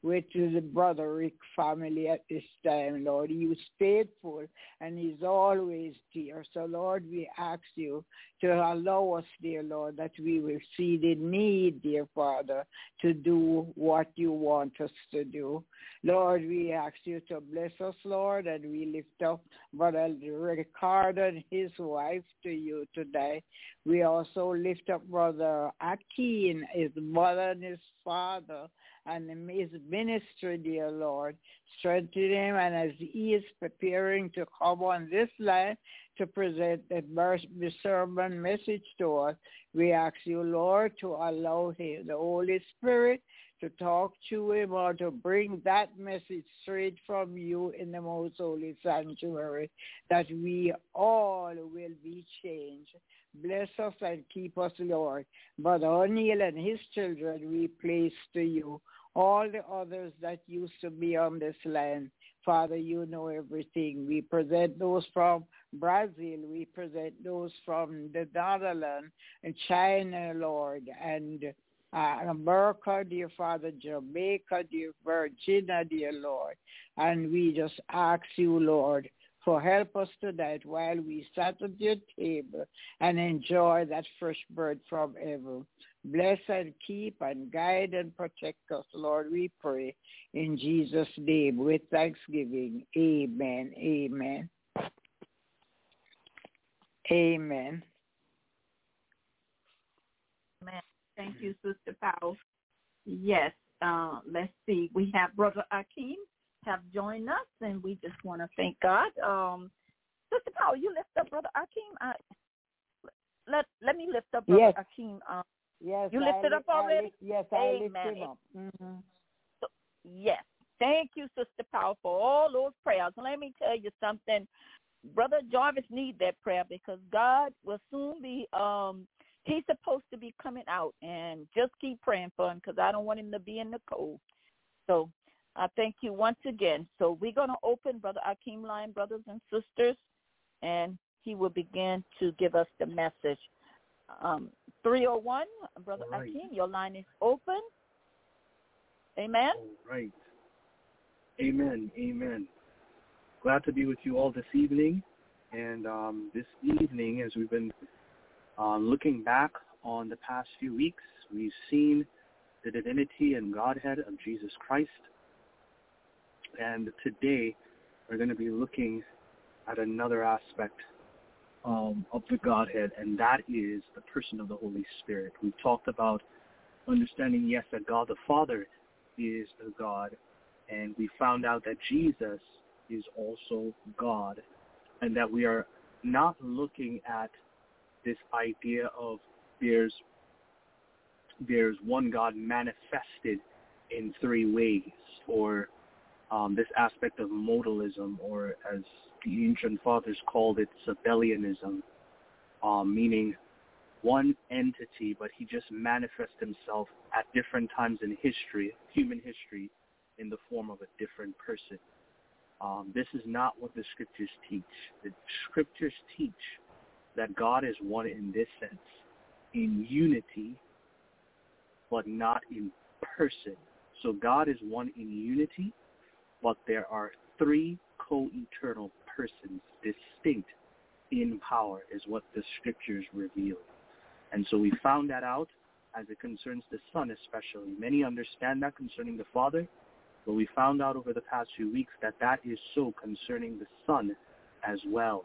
with the Brother Rick family at this time, Lord. He was faithful and he's always dear. So, Lord, we ask you to allow us, dear Lord, that we will see the need, dear Father, to do what you want us to do. Lord, we ask you to bless us, Lord, and we lift up Brother Ricardo and his wife to you today. We also lift up Brother Akin, his mother and his father, and his ministry, dear Lord. Strengthen him, and as he is preparing to come on this line to present the sermon message to us, we ask you, Lord, to allow him, the Holy Spirit, to talk to him or to bring that message straight from you in the most holy sanctuary, that we all will be changed. Bless us and keep us, Lord. Brother O'Neill and his children we place to you. All the others that used to be on this land, Father, you know everything. We present those from Brazil. We present those from the Netherlands and China, Lord, and uh, America, dear Father, Jamaica, dear Virginia, dear Lord. And we just ask you, Lord, for help us tonight while we sat at your table and enjoy that fresh bread from heaven. Bless and keep and guide and protect us, Lord, we pray. In Jesus' name, with thanksgiving, amen, amen. Amen. Amen. Thank you, Sister Powell. Yes, uh, let's see. We have Brother Akeem have joined us, and we just want to thank God. Um, Sister Powell, you lift up Brother Akeem. I, let let me lift up Brother Yes. Akeem. Um, Yes, you lifted I, up already? I, yes, I Amen. lift him up. Mm-hmm. So, yes. Thank you, Sister Powell, for all those prayers. Let me tell you something. Brother Jarvis needs that prayer because God will soon be, um, he's supposed to be coming out, and just keep praying for him because I don't want him to be in the cold. So I thank you once again. So we're going to open Brother Akeem line, brothers and sisters, and he will begin to give us the message. Um, three oh one, Brother right. Akeem, your line is open. Amen. All right. Amen. Amen. Glad to be with you all this evening. And um, this evening, as we've been uh, looking back on the past few weeks, we've seen the divinity and Godhead of Jesus Christ. And today, we're going to be looking at another aspect Um, of the Godhead, and that is the person of the Holy Spirit. We've talked about understanding, yes, that God the Father is a God, and we found out that Jesus is also God, and that we are not looking at this idea of there's there's one God manifested in three ways, or um, this aspect of modalism, or as the ancient fathers called it, Sabellianism, um, meaning one entity, but he just manifests himself at different times in history, human history, in the form of a different person. Um, this is not what the scriptures teach. The scriptures teach that God is one in this sense, in unity, but not in person. So God is one in unity, but there are three co-eternal persons, distinct in power, is what the scriptures reveal. And so we found that out as it concerns the Son especially. Many understand that concerning the Father, but we found out over the past few weeks that that is so concerning the Son as well.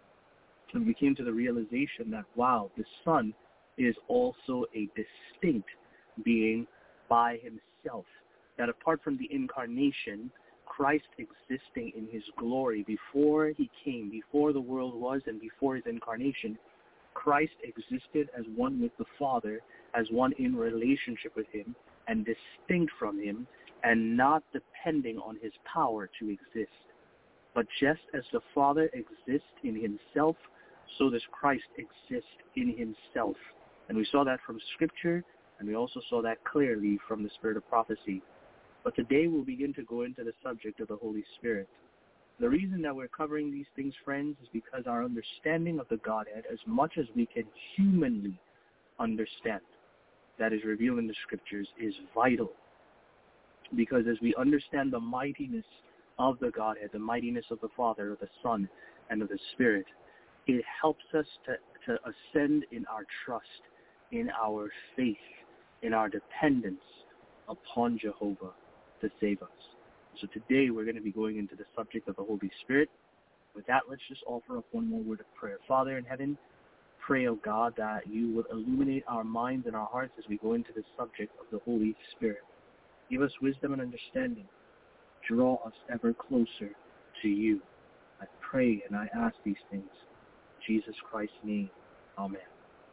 And we came to the realization that, wow, the Son is also a distinct being by himself, that apart from the incarnation, Christ existing in his glory before he came, before the world was, and before his incarnation, Christ existed as one with the Father, as one in relationship with him, and distinct from him, and not depending on his power to exist. But just as the Father exists in himself, so does Christ exist in himself. And we saw that from Scripture, and we also saw that clearly from the Spirit of prophecy. But today we'll begin to go into the subject of the Holy Spirit. The reason that we're covering these things, friends, is because our understanding of the Godhead, as much as we can humanly understand, that is revealed in the Scriptures, is vital. Because as we understand the mightiness of the Godhead, the mightiness of the Father, of the Son, and of the Spirit, it helps us to, to ascend in our trust, in our faith, in our dependence upon Jehovah to save us. So today we're going to be going into the subject of the Holy Spirit. With that, let's just offer up one more word of prayer. Father in heaven, pray, O God, that you would illuminate our minds and our hearts as we go into the subject of the Holy Spirit. Give us wisdom and understanding. Draw us ever closer to you. I pray and I ask these things in Jesus Christ's name. Amen.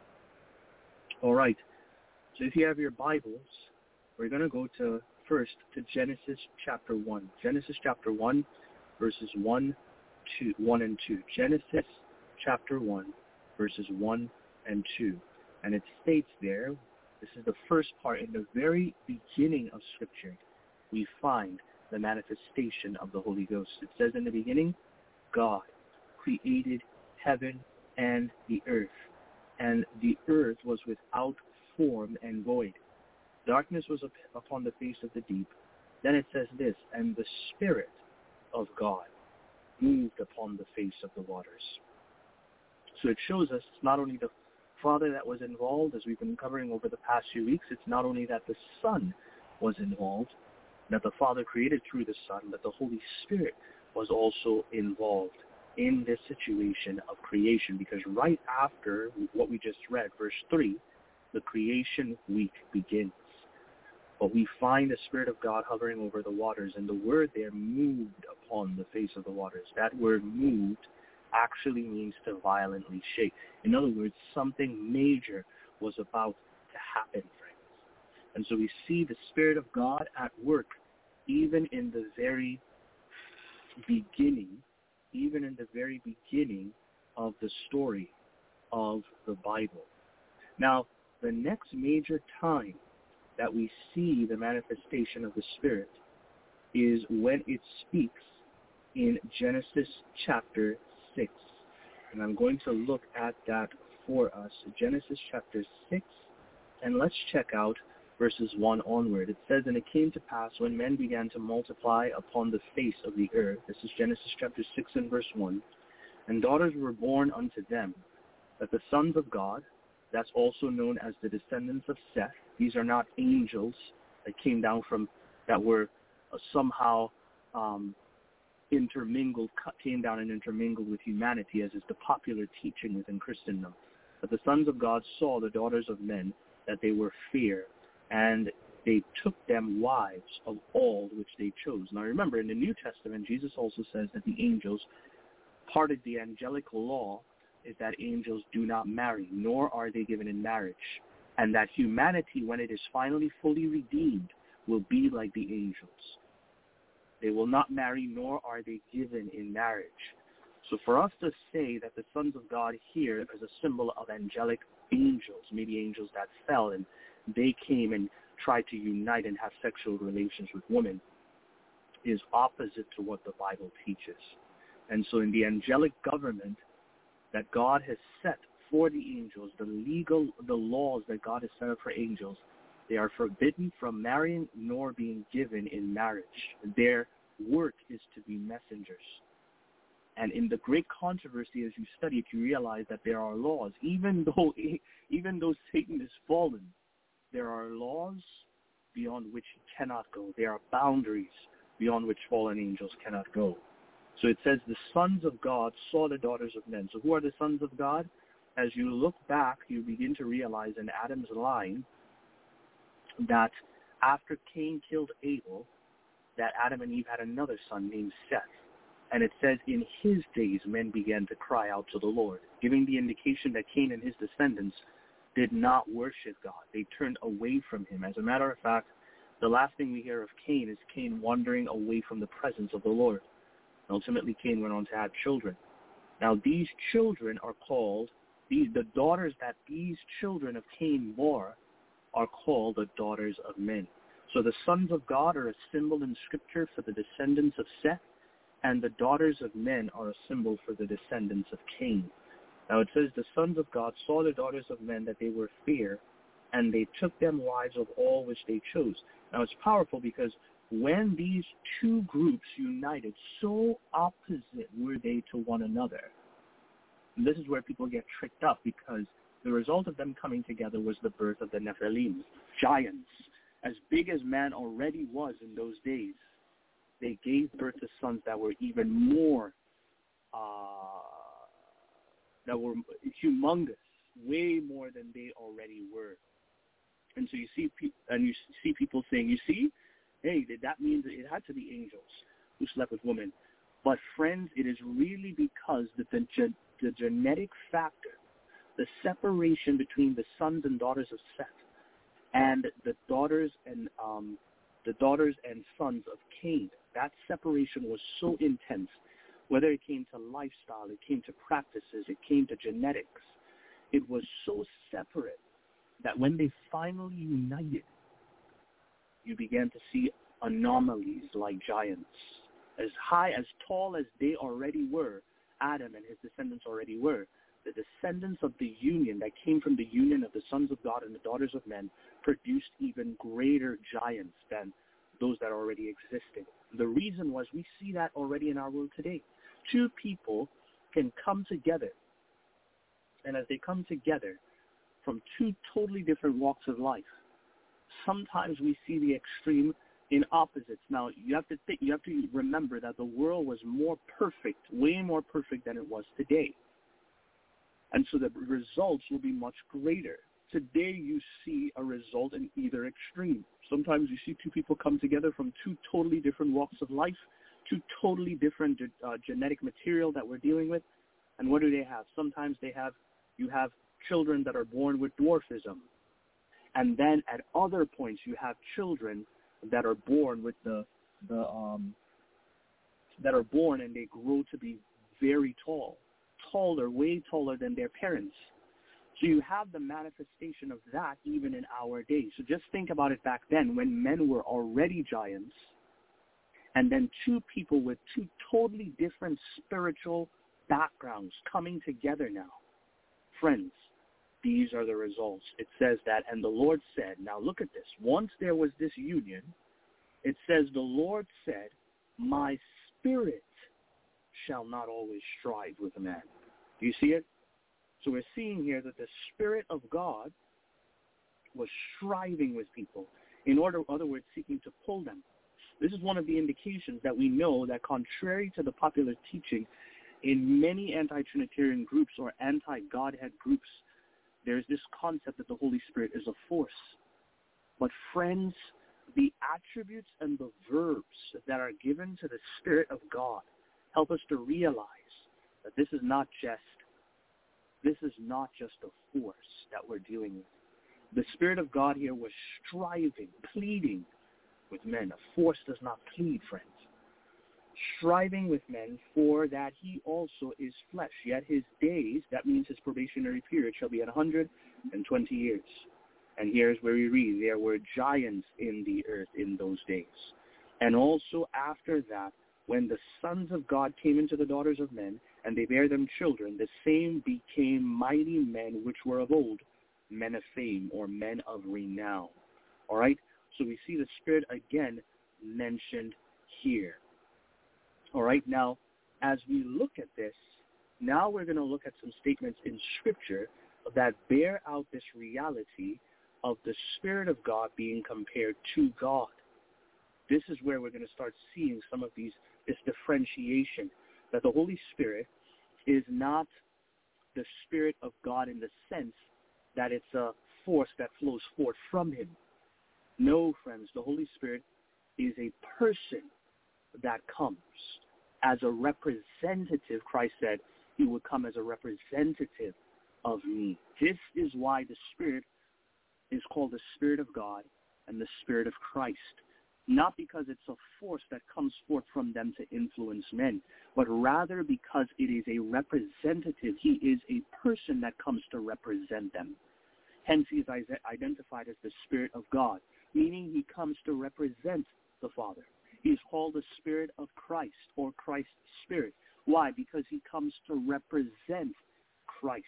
All right. So if you have your Bibles, we're going to go to first to Genesis chapter one. Genesis chapter one, verses one, two, one and two. Genesis chapter one, verses one and two. And it states there, this is the first part, in the very beginning of Scripture, we find the manifestation of the Holy Ghost. It says in the beginning, God created heaven and the earth, and the earth was without form and void. Darkness was up upon the face of the deep. Then it says this, and the Spirit of God moved upon the face of the waters. So it shows us it's not only the Father that was involved, as we've been covering over the past few weeks, it's not only that the Son was involved, that the Father created through the Son, but the Holy Spirit was also involved in this situation of creation, because right after what we just read, verse three, the creation week begins. But we find the Spirit of God hovering over the waters, and the word there, moved upon the face of the waters. That word moved actually means to violently shake. In other words, something major was about to happen, friends. And so we see the Spirit of God at work even in the very beginning, even in the very beginning of the story of the Bible. Now, the next major time that we see the manifestation of the Spirit is when it speaks in Genesis chapter six. And I'm going to look at that for us. Genesis chapter six, and let's check out verses one onward. It says, and it came to pass when men began to multiply upon the face of the earth. This is Genesis chapter six and verse one. And daughters were born unto them, that the sons of God, that's also known as the descendants of Seth. These are not angels that came down from, that were uh, somehow um, intermingled, came down and intermingled with humanity, as is the popular teaching within Christendom. But the sons of God saw the daughters of men, that they were fair, and they took them wives of all which they chose. Now remember, in the New Testament, Jesus also says that the angels, part of the angelic law is that angels do not marry, nor are they given in marriage, and that humanity, when it is finally fully redeemed, will be like the angels. They will not marry, nor are they given in marriage. So for us to say that the sons of God here is a symbol of angelic angels, maybe angels that fell and they came and tried to unite and have sexual relations with women, is opposite to what the Bible teaches. And so in the angelic government that God has set for the angels, the legal, the laws that God has set up for angels, they are forbidden from marrying nor being given in marriage. Their work is to be messengers. And in the great controversy, as you study it, you realize that there are laws. Even though, even though Satan is fallen, there are laws beyond which he cannot go. There are boundaries beyond which fallen angels cannot go. So it says the sons of God saw the daughters of men. So who are the sons of God? As you look back, you begin to realize in Adam's line that after Cain killed Abel, that Adam and Eve had another son named Seth. And it says in his days men began to cry out to the Lord, giving the indication that Cain and his descendants did not worship God. They turned away from him. As a matter of fact, the last thing we hear of Cain is Cain wandering away from the presence of the Lord. Ultimately, Cain went on to have children. Now, these children are called, these, the daughters that these children of Cain bore are called the daughters of men. So the sons of God are a symbol in Scripture for the descendants of Seth, and the daughters of men are a symbol for the descendants of Cain. Now it says the sons of God saw the daughters of men that they were fair, and they took them wives of all which they chose. Now it's powerful because when these two groups united, so opposite were they to one another. And this is where people get tricked up, because the result of them coming together was the birth of the Nephilim, giants. As big as man already was in those days, they gave birth to sons that were even more, uh, that were humongous, way more than they already were. And so you see, pe- and you see people saying, you see, hey, that means it had to be angels who slept with women. But friends, it is really because the, the, the genetic factor, the separation between the sons and daughters of Seth and the daughters and um, the daughters and sons of Cain, that separation was so intense. Whether it came to lifestyle, it came to practices, it came to genetics, it was so separate that when they finally united, you began to see anomalies like giants. As high, as tall as they already were, Adam and his descendants already were, the descendants of the union that came from the union of the sons of God and the daughters of men produced even greater giants than those that already existed. The reason was we see that already in our world today. Two people can come together, and as they come together from two totally different walks of life, sometimes we see the extreme in opposites. Now, you have to think, you have to remember that the world was more perfect, way more perfect than it was today. And so the results will be much greater. Today you see a result in either extreme. Sometimes you see two people come together from two totally different walks of life, two totally different uh, genetic material that we're dealing with. And what do they have? Sometimes they have, you have children that are born with dwarfism. And then at other points you have children that are born with the, the um, that are born and they grow to be very tall, taller, way taller than their parents. So you have the manifestation of that even in our day. So just think about it back then when men were already giants, and then two people with two totally different spiritual backgrounds coming together now. Friends, these are the results. It says that, and the Lord said, now look at this. Once there was this union, it says the Lord said, my spirit shall not always strive with a man. Do you see it? So we're seeing here that the Spirit of God was striving with people, in order, in other words, seeking to pull them. This is one of the indications that we know that contrary to the popular teaching in many anti-Trinitarian groups or anti-Godhead groups, there's this concept that the Holy Spirit is a force. But friends, the attributes and the verbs that are given to the Spirit of God help us to realize that this is not just This is not just a force that we're dealing with. The Spirit of God here was striving, pleading with men. A force does not plead, friends. Striving with men, for that he also is flesh. Yet his days, that means his probationary period, shall be at one hundred twenty years. And here's where we read, there were giants in the earth in those days. And also after that, when the sons of God came into the daughters of men, and they bare them children, the same became mighty men which were of old, men of fame, or men of renown. All right? So we see the Spirit again mentioned here. All right? Now, as we look at this, now we're going to look at some statements in Scripture that bear out this reality of the Spirit of God being compared to God. This is where we're going to start seeing some of these, this differentiation, that the Holy Spirit is not the Spirit of God in the sense that it's a force that flows forth from him. No, friends, the Holy Spirit is a person that comes as a representative. Christ said he would come as a representative of me. This is why the Spirit is called the Spirit of God and the Spirit of Christ. Not because it's a force that comes forth from them to influence men, but rather because it is a representative. He is a person that comes to represent them. Hence, he is identified as the Spirit of God, meaning he comes to represent the Father. He is called the Spirit of Christ, or Christ's Spirit. Why? Because he comes to represent Christ.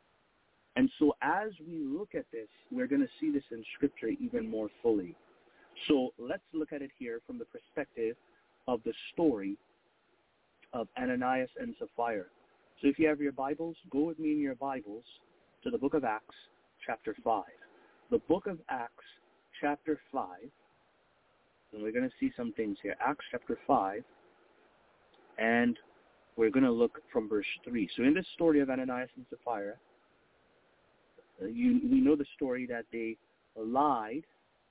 And so as we look at this, we're going to see this in Scripture even more fully. So let's look at it here from the perspective of the story of Ananias and Sapphira. So if you have your Bibles, go with me in your Bibles to the book of Acts, chapter five. The book of Acts, chapter five, and we're going to see some things here. Acts chapter five, and we're going to look from verse three. So in this story of Ananias and Sapphira, uh, you, we know the story that they lied,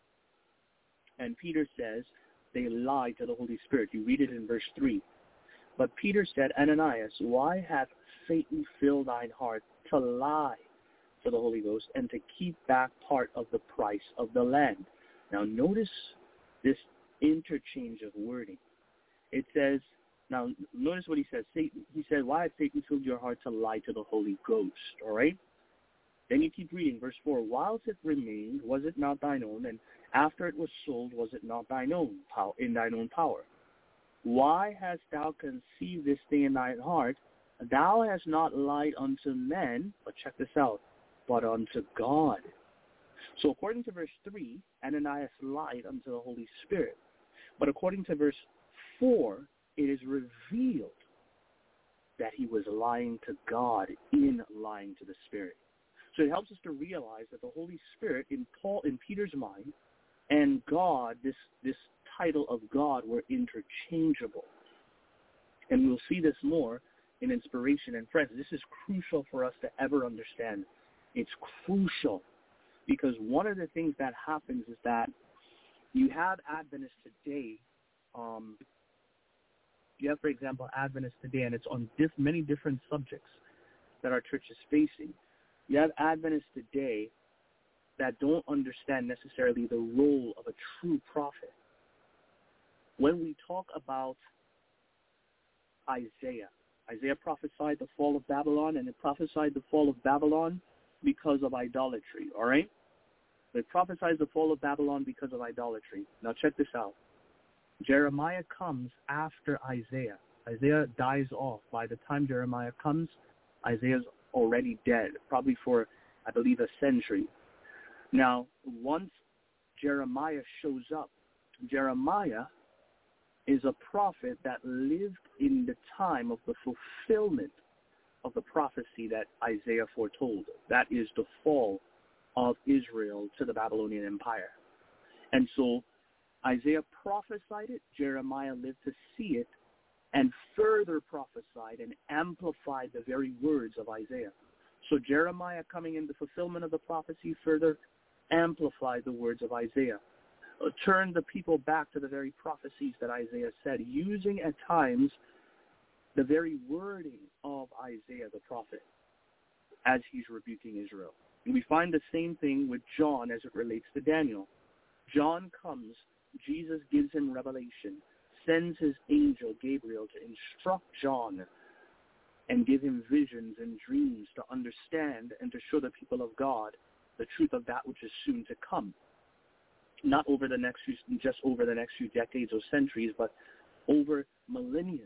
and Peter says they lied to the Holy Spirit. You read it in verse three. But Peter said, Ananias, why hath Satan filled thine heart to lie to the Holy Ghost and to keep back part of the price of the land? Now notice this interchange of wording. It says, now notice what he says. Satan, he said, why hath Satan filled your heart to lie to the Holy Ghost? All right? Then you keep reading, verse four. Whilst it remained, was it not thine own? And after it was sold, was it not thine own, in thine own power? Why hast thou conceived this thing in thine heart? Thou hast not lied unto men, but check this out, but unto God. So according to verse three, Ananias lied unto the Holy Spirit. But according to verse four, it is revealed that he was lying to God in lying to the Spirit. So it helps us to realize that the Holy Spirit in Paul, in Peter's mind, and God, this, this title of God, were interchangeable. And we'll see this more in inspiration. And friends, this is crucial for us to ever understand. It's crucial because one of the things that happens is that you have Adventists today. Um, you have, for example, Adventists today, and it's on diff- many different subjects that our church is facing. You have Adventists today that don't understand necessarily the role of a true prophet. When we talk about Isaiah, Isaiah prophesied the fall of Babylon, and it prophesied the fall of Babylon because of idolatry, all right? It prophesies the fall of Babylon because of idolatry. Now check this out. Jeremiah comes after Isaiah. Isaiah dies off. By the time Jeremiah comes, Isaiah's already dead, probably for, I believe, a century. Now, once Jeremiah shows up, Jeremiah is a prophet that lived in the time of the fulfillment of the prophecy that Isaiah foretold. That is the fall of Israel to the Babylonian Empire. And so Isaiah prophesied it, Jeremiah lived to see it, and further prophesied and amplified the very words of Isaiah. So Jeremiah, coming in the fulfillment of the prophecy, further amplified the words of Isaiah, uh, turned the people back to the very prophecies that Isaiah said, using at times the very wording of Isaiah the prophet as he's rebuking Israel. And we find the same thing with John as it relates to Daniel. John comes, Jesus gives him revelation, sends his angel Gabriel to instruct John and give him visions and dreams to understand and to show the people of God the truth of that which is soon to come. Not over the next few, just over the next few decades or centuries, but over millennia.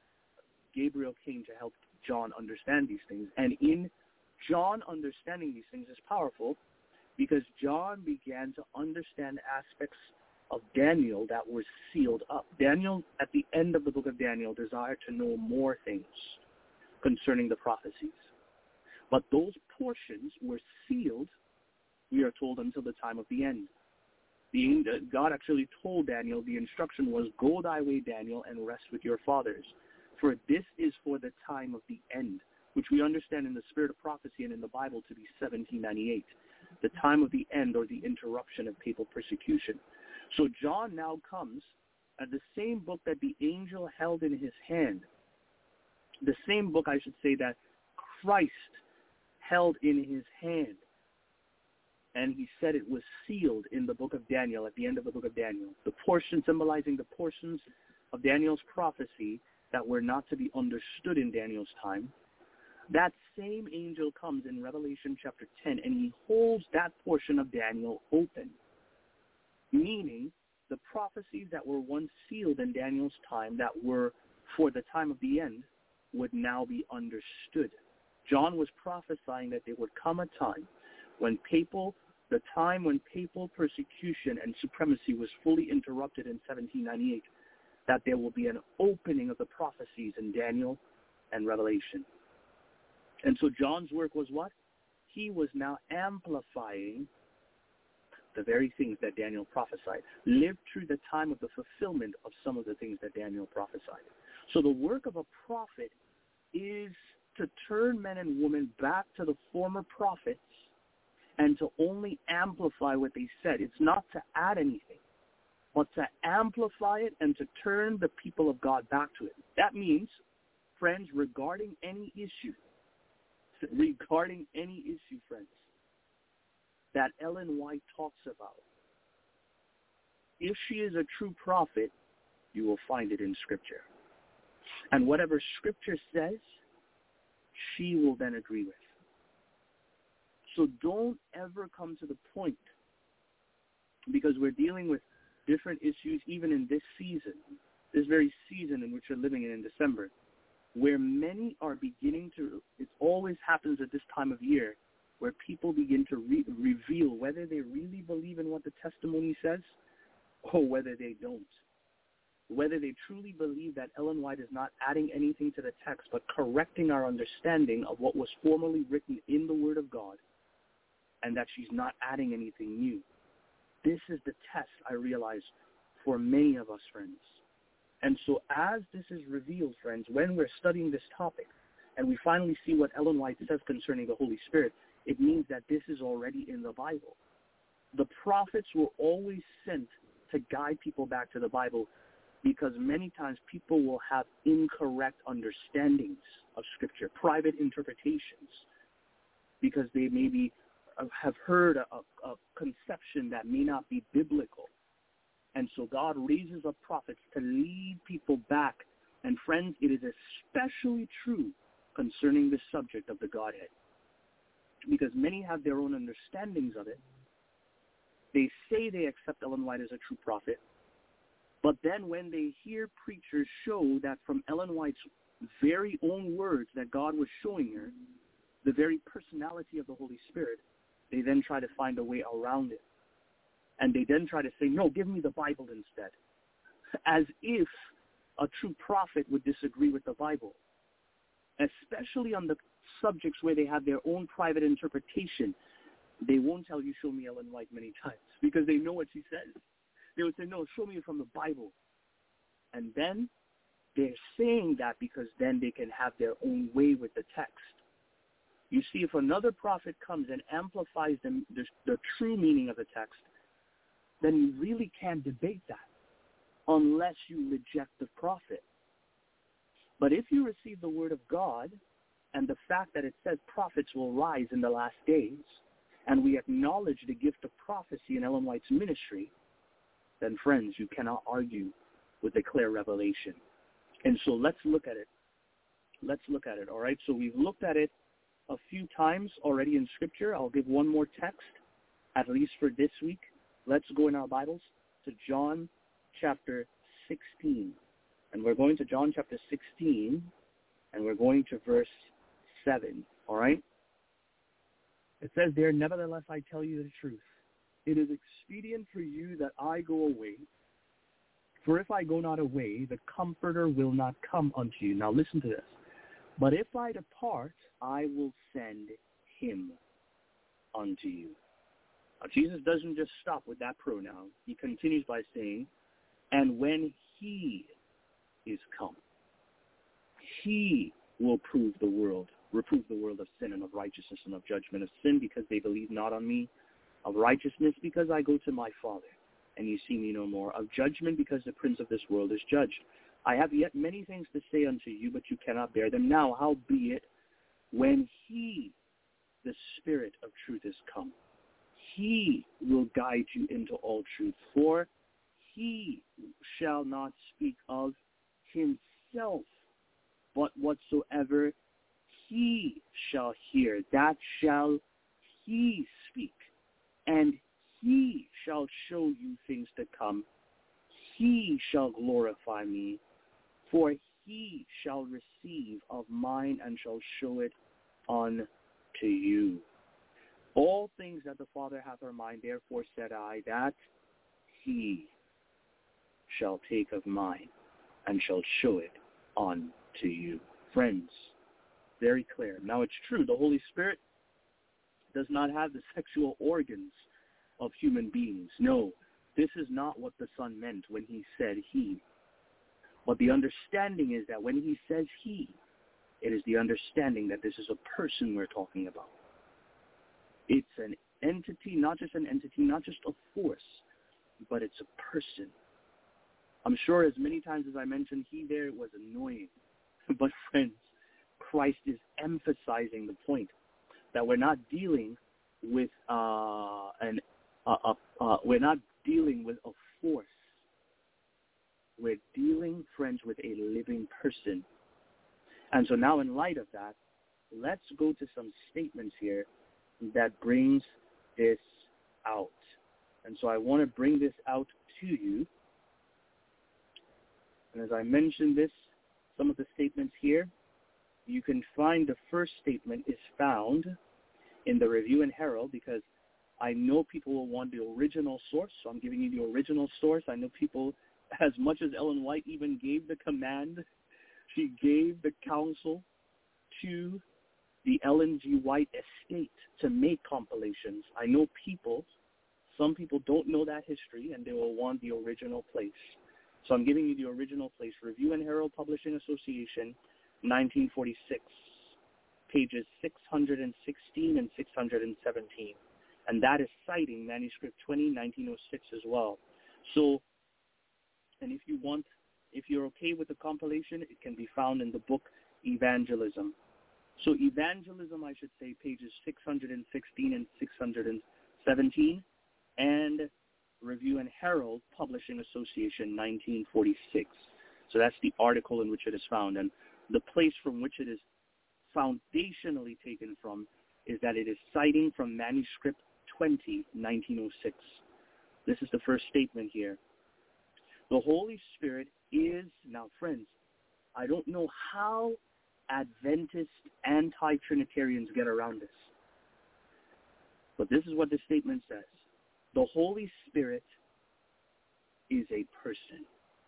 Gabriel came to help John understand these things. And in John understanding these things is powerful because John began to understand aspects of Daniel that were sealed up. Daniel, at the end of the book of Daniel, desired to know more things concerning the prophecies. But those portions were sealed, we are told, until the time of the end. The, God actually told Daniel, the instruction was, go thy way, Daniel, and rest with your fathers. For this is for the time of the end, which we understand in the spirit of prophecy and in the Bible to be seventeen ninety-eight, the time of the end or the interruption of papal persecution. So John now comes at the same book that the angel held in his hand, the same book, I should say, that Christ held in his hand. And he said it was sealed in the book of Daniel, at the end of the book of Daniel. The portion symbolizing the portions of Daniel's prophecy that were not to be understood in Daniel's time. That same angel comes in Revelation chapter ten, and he holds that portion of Daniel open, meaning the prophecies that were once sealed in Daniel's time that were for the time of the end would now be understood. John was prophesying that there would come a time when papal the time when papal persecution and supremacy was fully interrupted in seventeen ninety-eight, that there will be an opening of the prophecies in Daniel and Revelation. And so John's work was what? He was now amplifying the very things that Daniel prophesied, lived through the time of the fulfillment of some of the things that Daniel prophesied. So the work of a prophet is to turn men and women back to the former prophets and to only amplify what they said. It's not to add anything, but to amplify it and to turn the people of God back to it. That means, friends, regarding any issue, regarding any issue, friends, that Ellen White talks about, if she is a true prophet, you will find it in Scripture. And whatever Scripture says, she will then agree with. So don't ever come to the point, because we're dealing with different issues even in this season, this very season in which we're living in in December, where many are beginning to, it always happens at this time of year, where people begin to re- reveal whether they really believe in what the testimony says or whether they don't. Whether they truly believe that Ellen White is not adding anything to the text but correcting our understanding of what was formerly written in the Word of God, and that she's not adding anything new. This is the test, I realize, for many of us, friends. And so as this is revealed, friends, when we're studying this topic and we finally see what Ellen White says concerning the Holy Spirit, it means that this is already in the Bible. The prophets were always sent to guide people back to the Bible, because many times people will have incorrect understandings of Scripture, private interpretations, because they maybe have heard a, a conception that may not be biblical. And so God raises up prophets to lead people back. And friends, it is especially true concerning the subject of the Godhead, because many have their own understandings of it. They say they accept Ellen White as a true prophet, but then when they hear preachers show that from Ellen White's very own words that God was showing her, the very personality of the Holy Spirit, they then try to find a way around it. And they then try to say, no, give me the Bible instead, as if a true prophet would disagree with the Bible, especially on the subjects where they have their own private interpretation. They won't tell you, show me Ellen White many times, because they know what she says. They would say, no, show me from the Bible. And then they're saying that because then they can have their own way with the text. You see, if another prophet comes and amplifies the, the, the true meaning of the text, then you really can't debate that unless you reject the prophet. But if you receive the word of God and the fact that it says prophets will rise in the last days, and we acknowledge the gift of prophecy in Ellen White's ministry, then, friends, you cannot argue with the clear revelation. And so let's look at it. Let's look at it, all right? So we've looked at it a few times already in Scripture. I'll give one more text, at least for this week. Let's go in our Bibles to John chapter sixteen. And we're going to John chapter sixteen, and we're going to verse seven, all right? It says there, nevertheless, I tell you the truth. It is expedient for you that I go away. For if I go not away, the Comforter will not come unto you. Now listen to this. But if I depart, I will send him unto you. Now, Jesus doesn't just stop with that pronoun. He continues by saying, and when he is come, he will prove the world, reprove the world of sin and of righteousness and of judgment, of sin because they believe not on me, of righteousness because I go to my Father, and you see me no more, of judgment because the prince of this world is judged. I have yet many things to say unto you, but you cannot bear them now. Howbeit, when he, the Spirit of truth, is come, he will guide you into all truth, for he shall not speak of himself, but whatsoever he shall hear, that shall he speak, and he shall show you things to come. He shall glorify me, for he shall receive of mine and shall show it unto you. All things that the Father hath in mind, therefore said I, that he shall take of mine and shall show it unto you. Friends, very clear. Now it's true, the Holy Spirit does not have the sexual organs of human beings. No, this is not what the Son meant when he said he. But the understanding is that when he says he, it is the understanding that this is a person we're talking about. It's an entity, not just an entity, not just a force, but it's a person. I'm sure as many times as I mentioned he there, it was annoying. But friends, Christ is emphasizing the point that we're not dealing with uh, an uh, uh, uh, we're not dealing with a force. We're dealing, friends, with a living person. And so now in light of that, let's go to some statements here that brings this out. And so I want to bring this out to you. And as I mentioned this, some of the statements here, you can find the first statement is found in the Review and Herald, because I know people will want the original source, so I'm giving you the original source. I know people, as much as Ellen White even gave the command, she gave the counsel to the Ellen G. White estate to make compilations. I know people, some people don't know that history, and they will want the original place. So I'm giving you the original place. Review and Herald Publishing Association, nineteen forty-six, pages six hundred sixteen and six hundred seventeen. And that is citing manuscript twenty, nineteen oh six as well. So, and if you want, if you're okay with the compilation, it can be found in the book Evangelism. So Evangelism, I should say, pages six hundred sixteen and six hundred seventeen, and Review and Herald Publishing Association, nineteen forty-six. So that's the article in which it is found. And the place from which it is foundationally taken from is that it is citing from manuscript twenty, nineteen oh six. This is the first statement here. The Holy Spirit is, now friends, I don't know how Adventist anti-Trinitarians get around this, but this is what this statement says. The Holy Spirit is a person.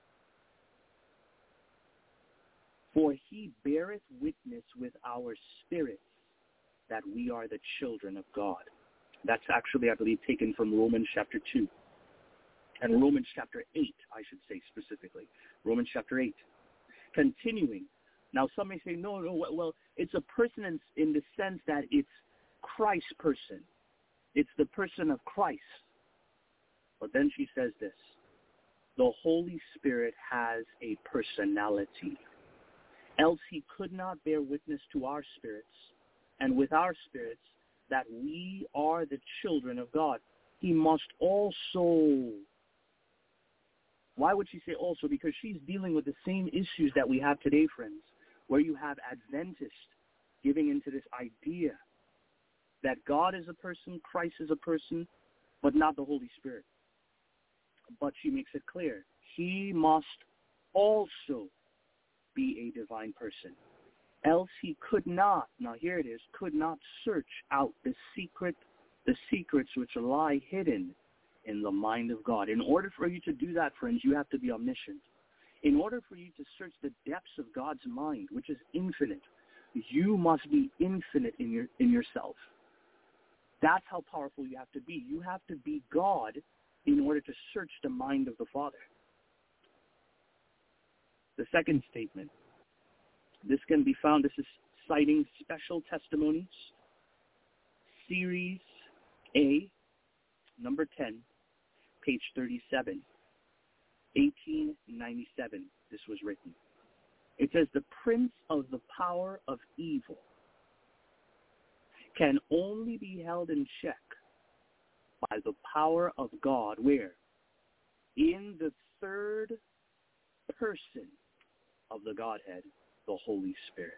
For he beareth witness with our spirits that we are the children of God. That's actually, I believe, taken from Romans chapter two. And Romans chapter eight, I should say specifically. Romans chapter eight. Continuing. Now, some may say, no, no, well, it's a person in, in the sense that it's Christ's person. It's the person of Christ. But then she says this. The Holy Spirit has a personality. Else he could not bear witness to our spirits, and with our spirits, that we are the children of God. He must also. Why would she say also? Because she's dealing with the same issues that we have today, friends, where you have Adventists giving into this idea that God is a person, Christ is a person, but not the Holy Spirit. But she makes it clear. He must also be a divine person. Else he could not, now here it is, could not search out the secret, the secrets which lie hidden in the mind of God. In order for you to do that, friends, you have to be omniscient. In order for you to search the depths of God's mind, which is infinite, you must be infinite in your in yourself. That's how powerful you have to be. You have to be God in order to search the mind of the Father. The second statement, this can be found, this is citing Special Testimonies, Series A, number ten, page thirty-seven, eighteen ninety-seven, this was written. It says, the prince of the power of evil can only be held in check by the power of God, where? In the third person of the Godhead, the Holy Spirit.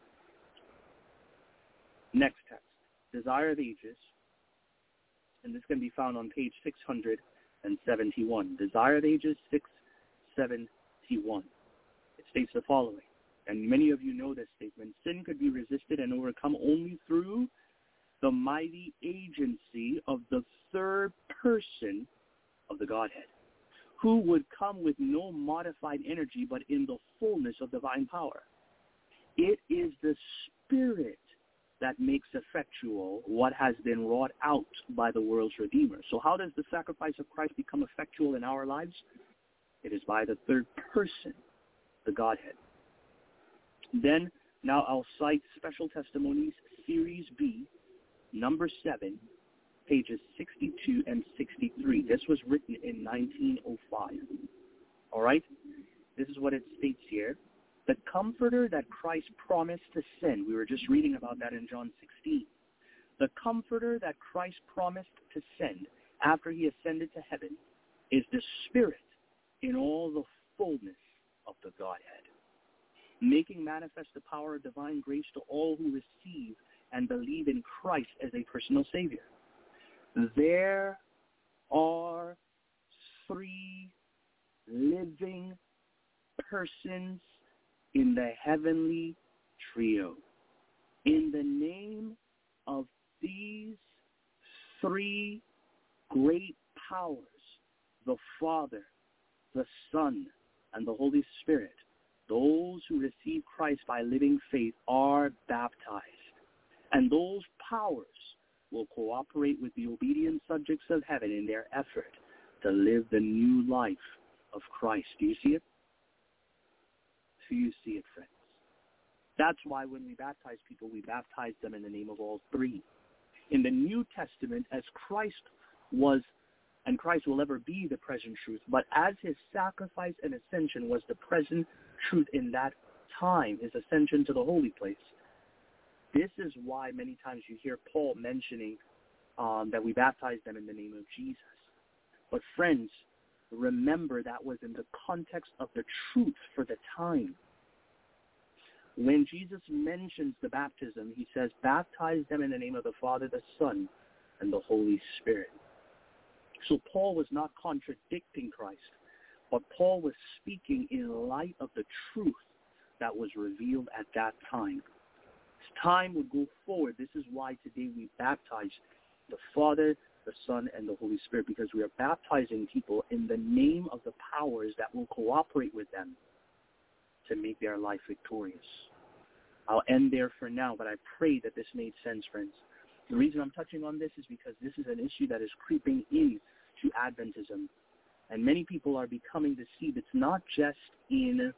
Next text, Desire of Ages, and this can be found on page six hundred seventy-one. Desire of Ages, six seventy-one. It states the following, and many of you know this statement: sin could be resisted and overcome only through the mighty agency of the third person of the Godhead, who would come with no modified energy but in the fullness of divine power. It is the Spirit that makes effectual what has been wrought out by the world's Redeemer. So how does the sacrifice of Christ become effectual in our lives? It is by the third person, the Godhead. Then, now I'll cite Special Testimonies, Series B, number seven, pages sixty-two and sixty-three. This was written in nineteen oh five. All right? This is what it states here. The Comforter that Christ promised to send, we were just reading about that in John sixteen. The Comforter that Christ promised to send after he ascended to heaven is the Spirit in all the fullness of the Godhead, making manifest the power of divine grace to all who receive and believe in Christ as a personal Savior. There are three living persons in the heavenly trio. In the name of these three great powers, the Father, the Son, and the Holy Spirit, those who receive Christ by living faith are baptized. And those powers will cooperate with the obedient subjects of heaven in their effort to live the new life of Christ. Do you see it? Do you see it, friends? That's why when we baptize people, we baptize them in the name of all three. In the New Testament, as Christ was, and Christ will ever be the present truth, but as his sacrifice and ascension was the present truth in that time, his ascension to the holy place, this is why many times you hear Paul mentioning um, that we baptize them in the name of Jesus. But friends, remember that was in the context of the truth for the time. When Jesus mentions the baptism, he says, baptize them in the name of the Father, the Son, and the Holy Spirit. So Paul was not contradicting Christ, but Paul was speaking in light of the truth that was revealed at that time. As time would go forward, this is why today we baptize the Father, the Son, and the Holy Spirit, because we are baptizing people in the name of the powers that will cooperate with them to make their life victorious. I'll end there for now, but I pray that this made sense, friends. The reason I'm touching on this is because this is an issue that is creeping in to Adventism, and many people are becoming deceived. It's not just in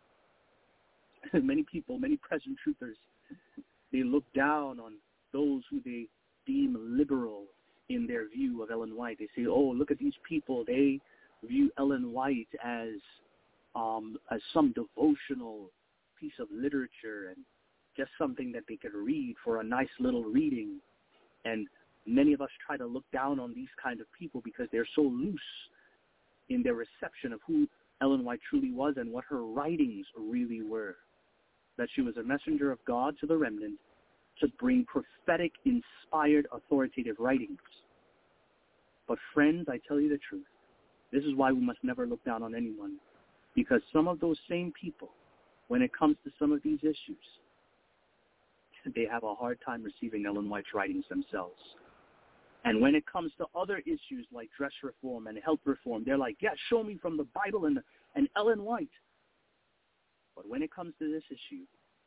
many people, many present truthers, they look down on those who they deem liberal in their view of Ellen White. They say, oh, look at these people. They view Ellen White as um, as some devotional piece of literature and just something that they could read for a nice little reading. And many of us try to look down on these kind of people because they're so loose in their reception of who Ellen White truly was and what her writings really were. That she was a messenger of God to the remnant to bring prophetic, inspired, authoritative writings. But friends, I tell you the truth. This is why we must never look down on anyone. Because some of those same people, when it comes to some of these issues, they have a hard time receiving Ellen White's writings themselves. And when it comes to other issues like dress reform and health reform, they're like, yeah, show me from the Bible and, and Ellen White. But when it comes to this issue,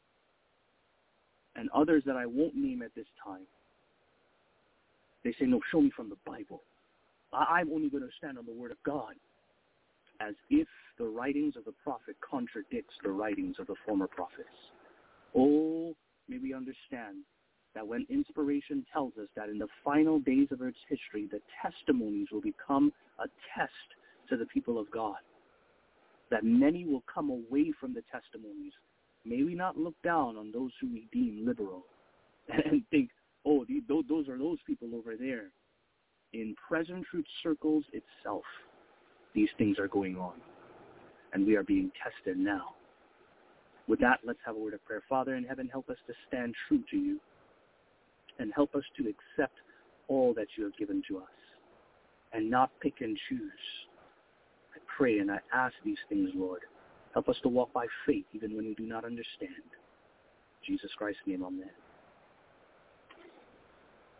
and others that I won't name at this time, they say, no, show me from the Bible. I- I'm only going to stand on the Word of God, as if the writings of the prophet contradicts the writings of the former prophets. Oh, may we understand that when inspiration tells us that in the final days of Earth's history, the testimonies will become a test to the people of God, that many will come away from the testimonies. May we not look down on those who we deem liberal and think, oh, those are those people over there. In present truth circles itself, these things are going on, and we are being tested now. With that, let's have a word of prayer. Father in heaven, help us to stand true to you, and help us to accept all that you have given to us, and not pick and choose. I pray and I ask these things, Lord. Help us to walk by faith even when we do not understand. In Jesus Christ's name, amen.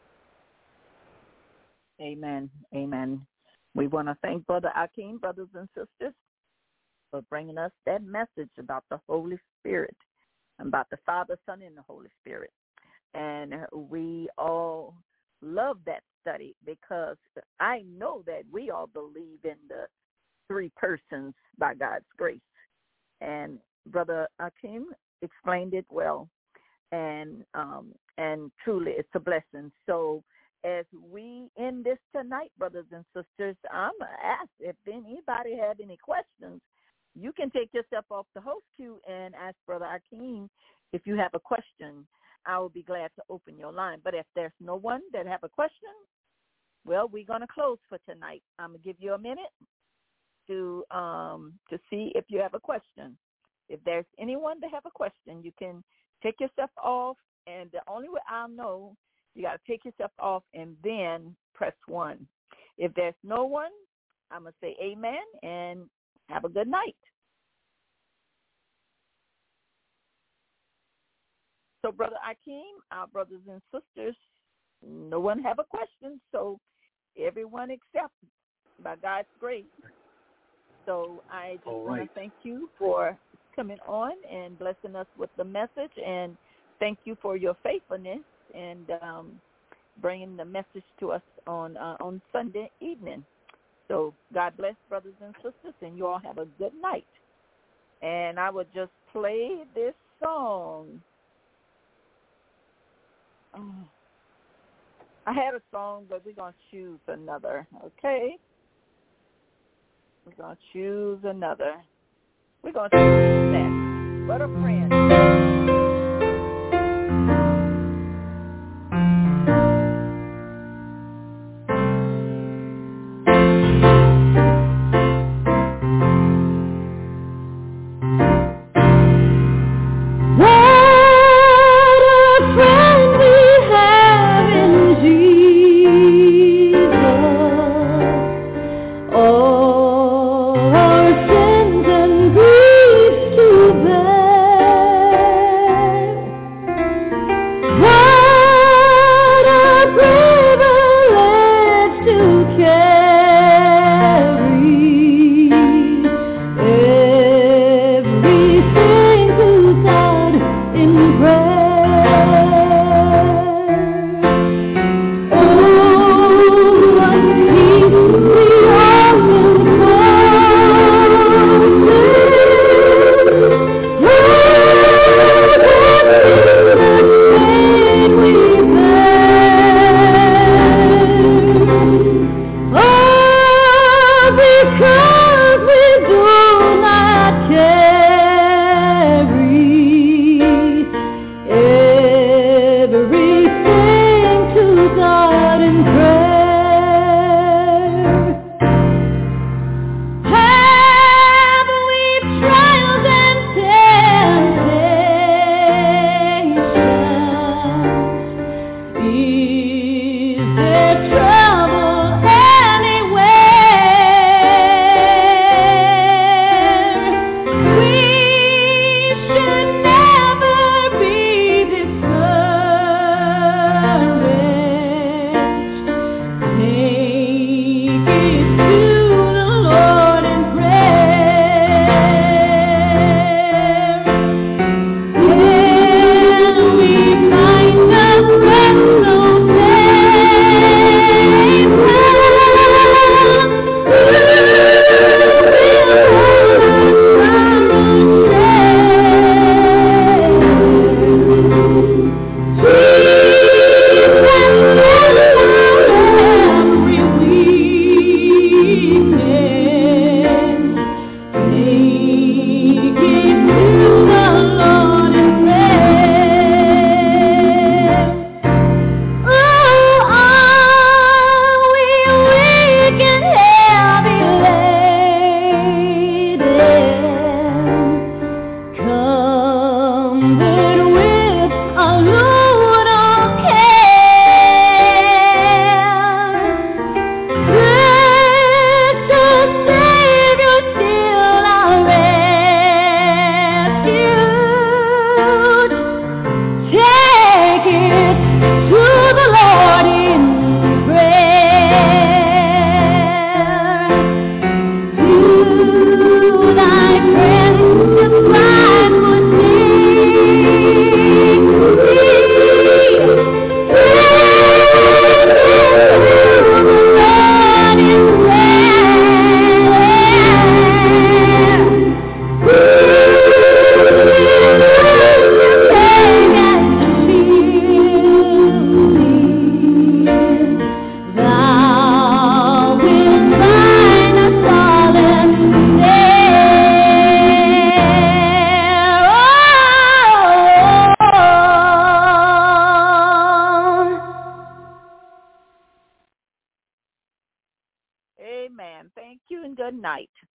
Amen. Amen. We want to thank Brother Akeem, brothers and sisters, for bringing us that message about the Holy Spirit, about the Father, Son, and the Holy Spirit. And we all love that study because I know that we all believe in the three persons by God's grace. And Brother Akeem explained it well, and um, and truly it's a blessing. So as we end this tonight, brothers and sisters, I'm going to ask if anybody have any questions. You can take yourself off the host queue and ask Brother Akeem if you have a question. I will be glad to open your line. But if there's no one that have a question, well, we're going to close for tonight. I'm going to give you a minute to um, to see if you have a question. If there's anyone that have a question, you can take yourself off, and the only way I'll know, you got to take yourself off and then press one. If there's no one, I'm going to say amen and have a good night. So, Brother Akeem, our brothers and sisters, no one have a question, so everyone accepts by God's grace. So I just All want right. to thank you for coming on and blessing us with the message, and thank you for your faithfulness and um, bringing the message to us on uh, on Sunday evening. So God bless, brothers and sisters, and you all have a good night. And I would just play this song. Oh, I had a song, but we're going to choose another, okay? We're going to choose another. We're going to choose that. What a friend. All our sins and griefs to bear. good night.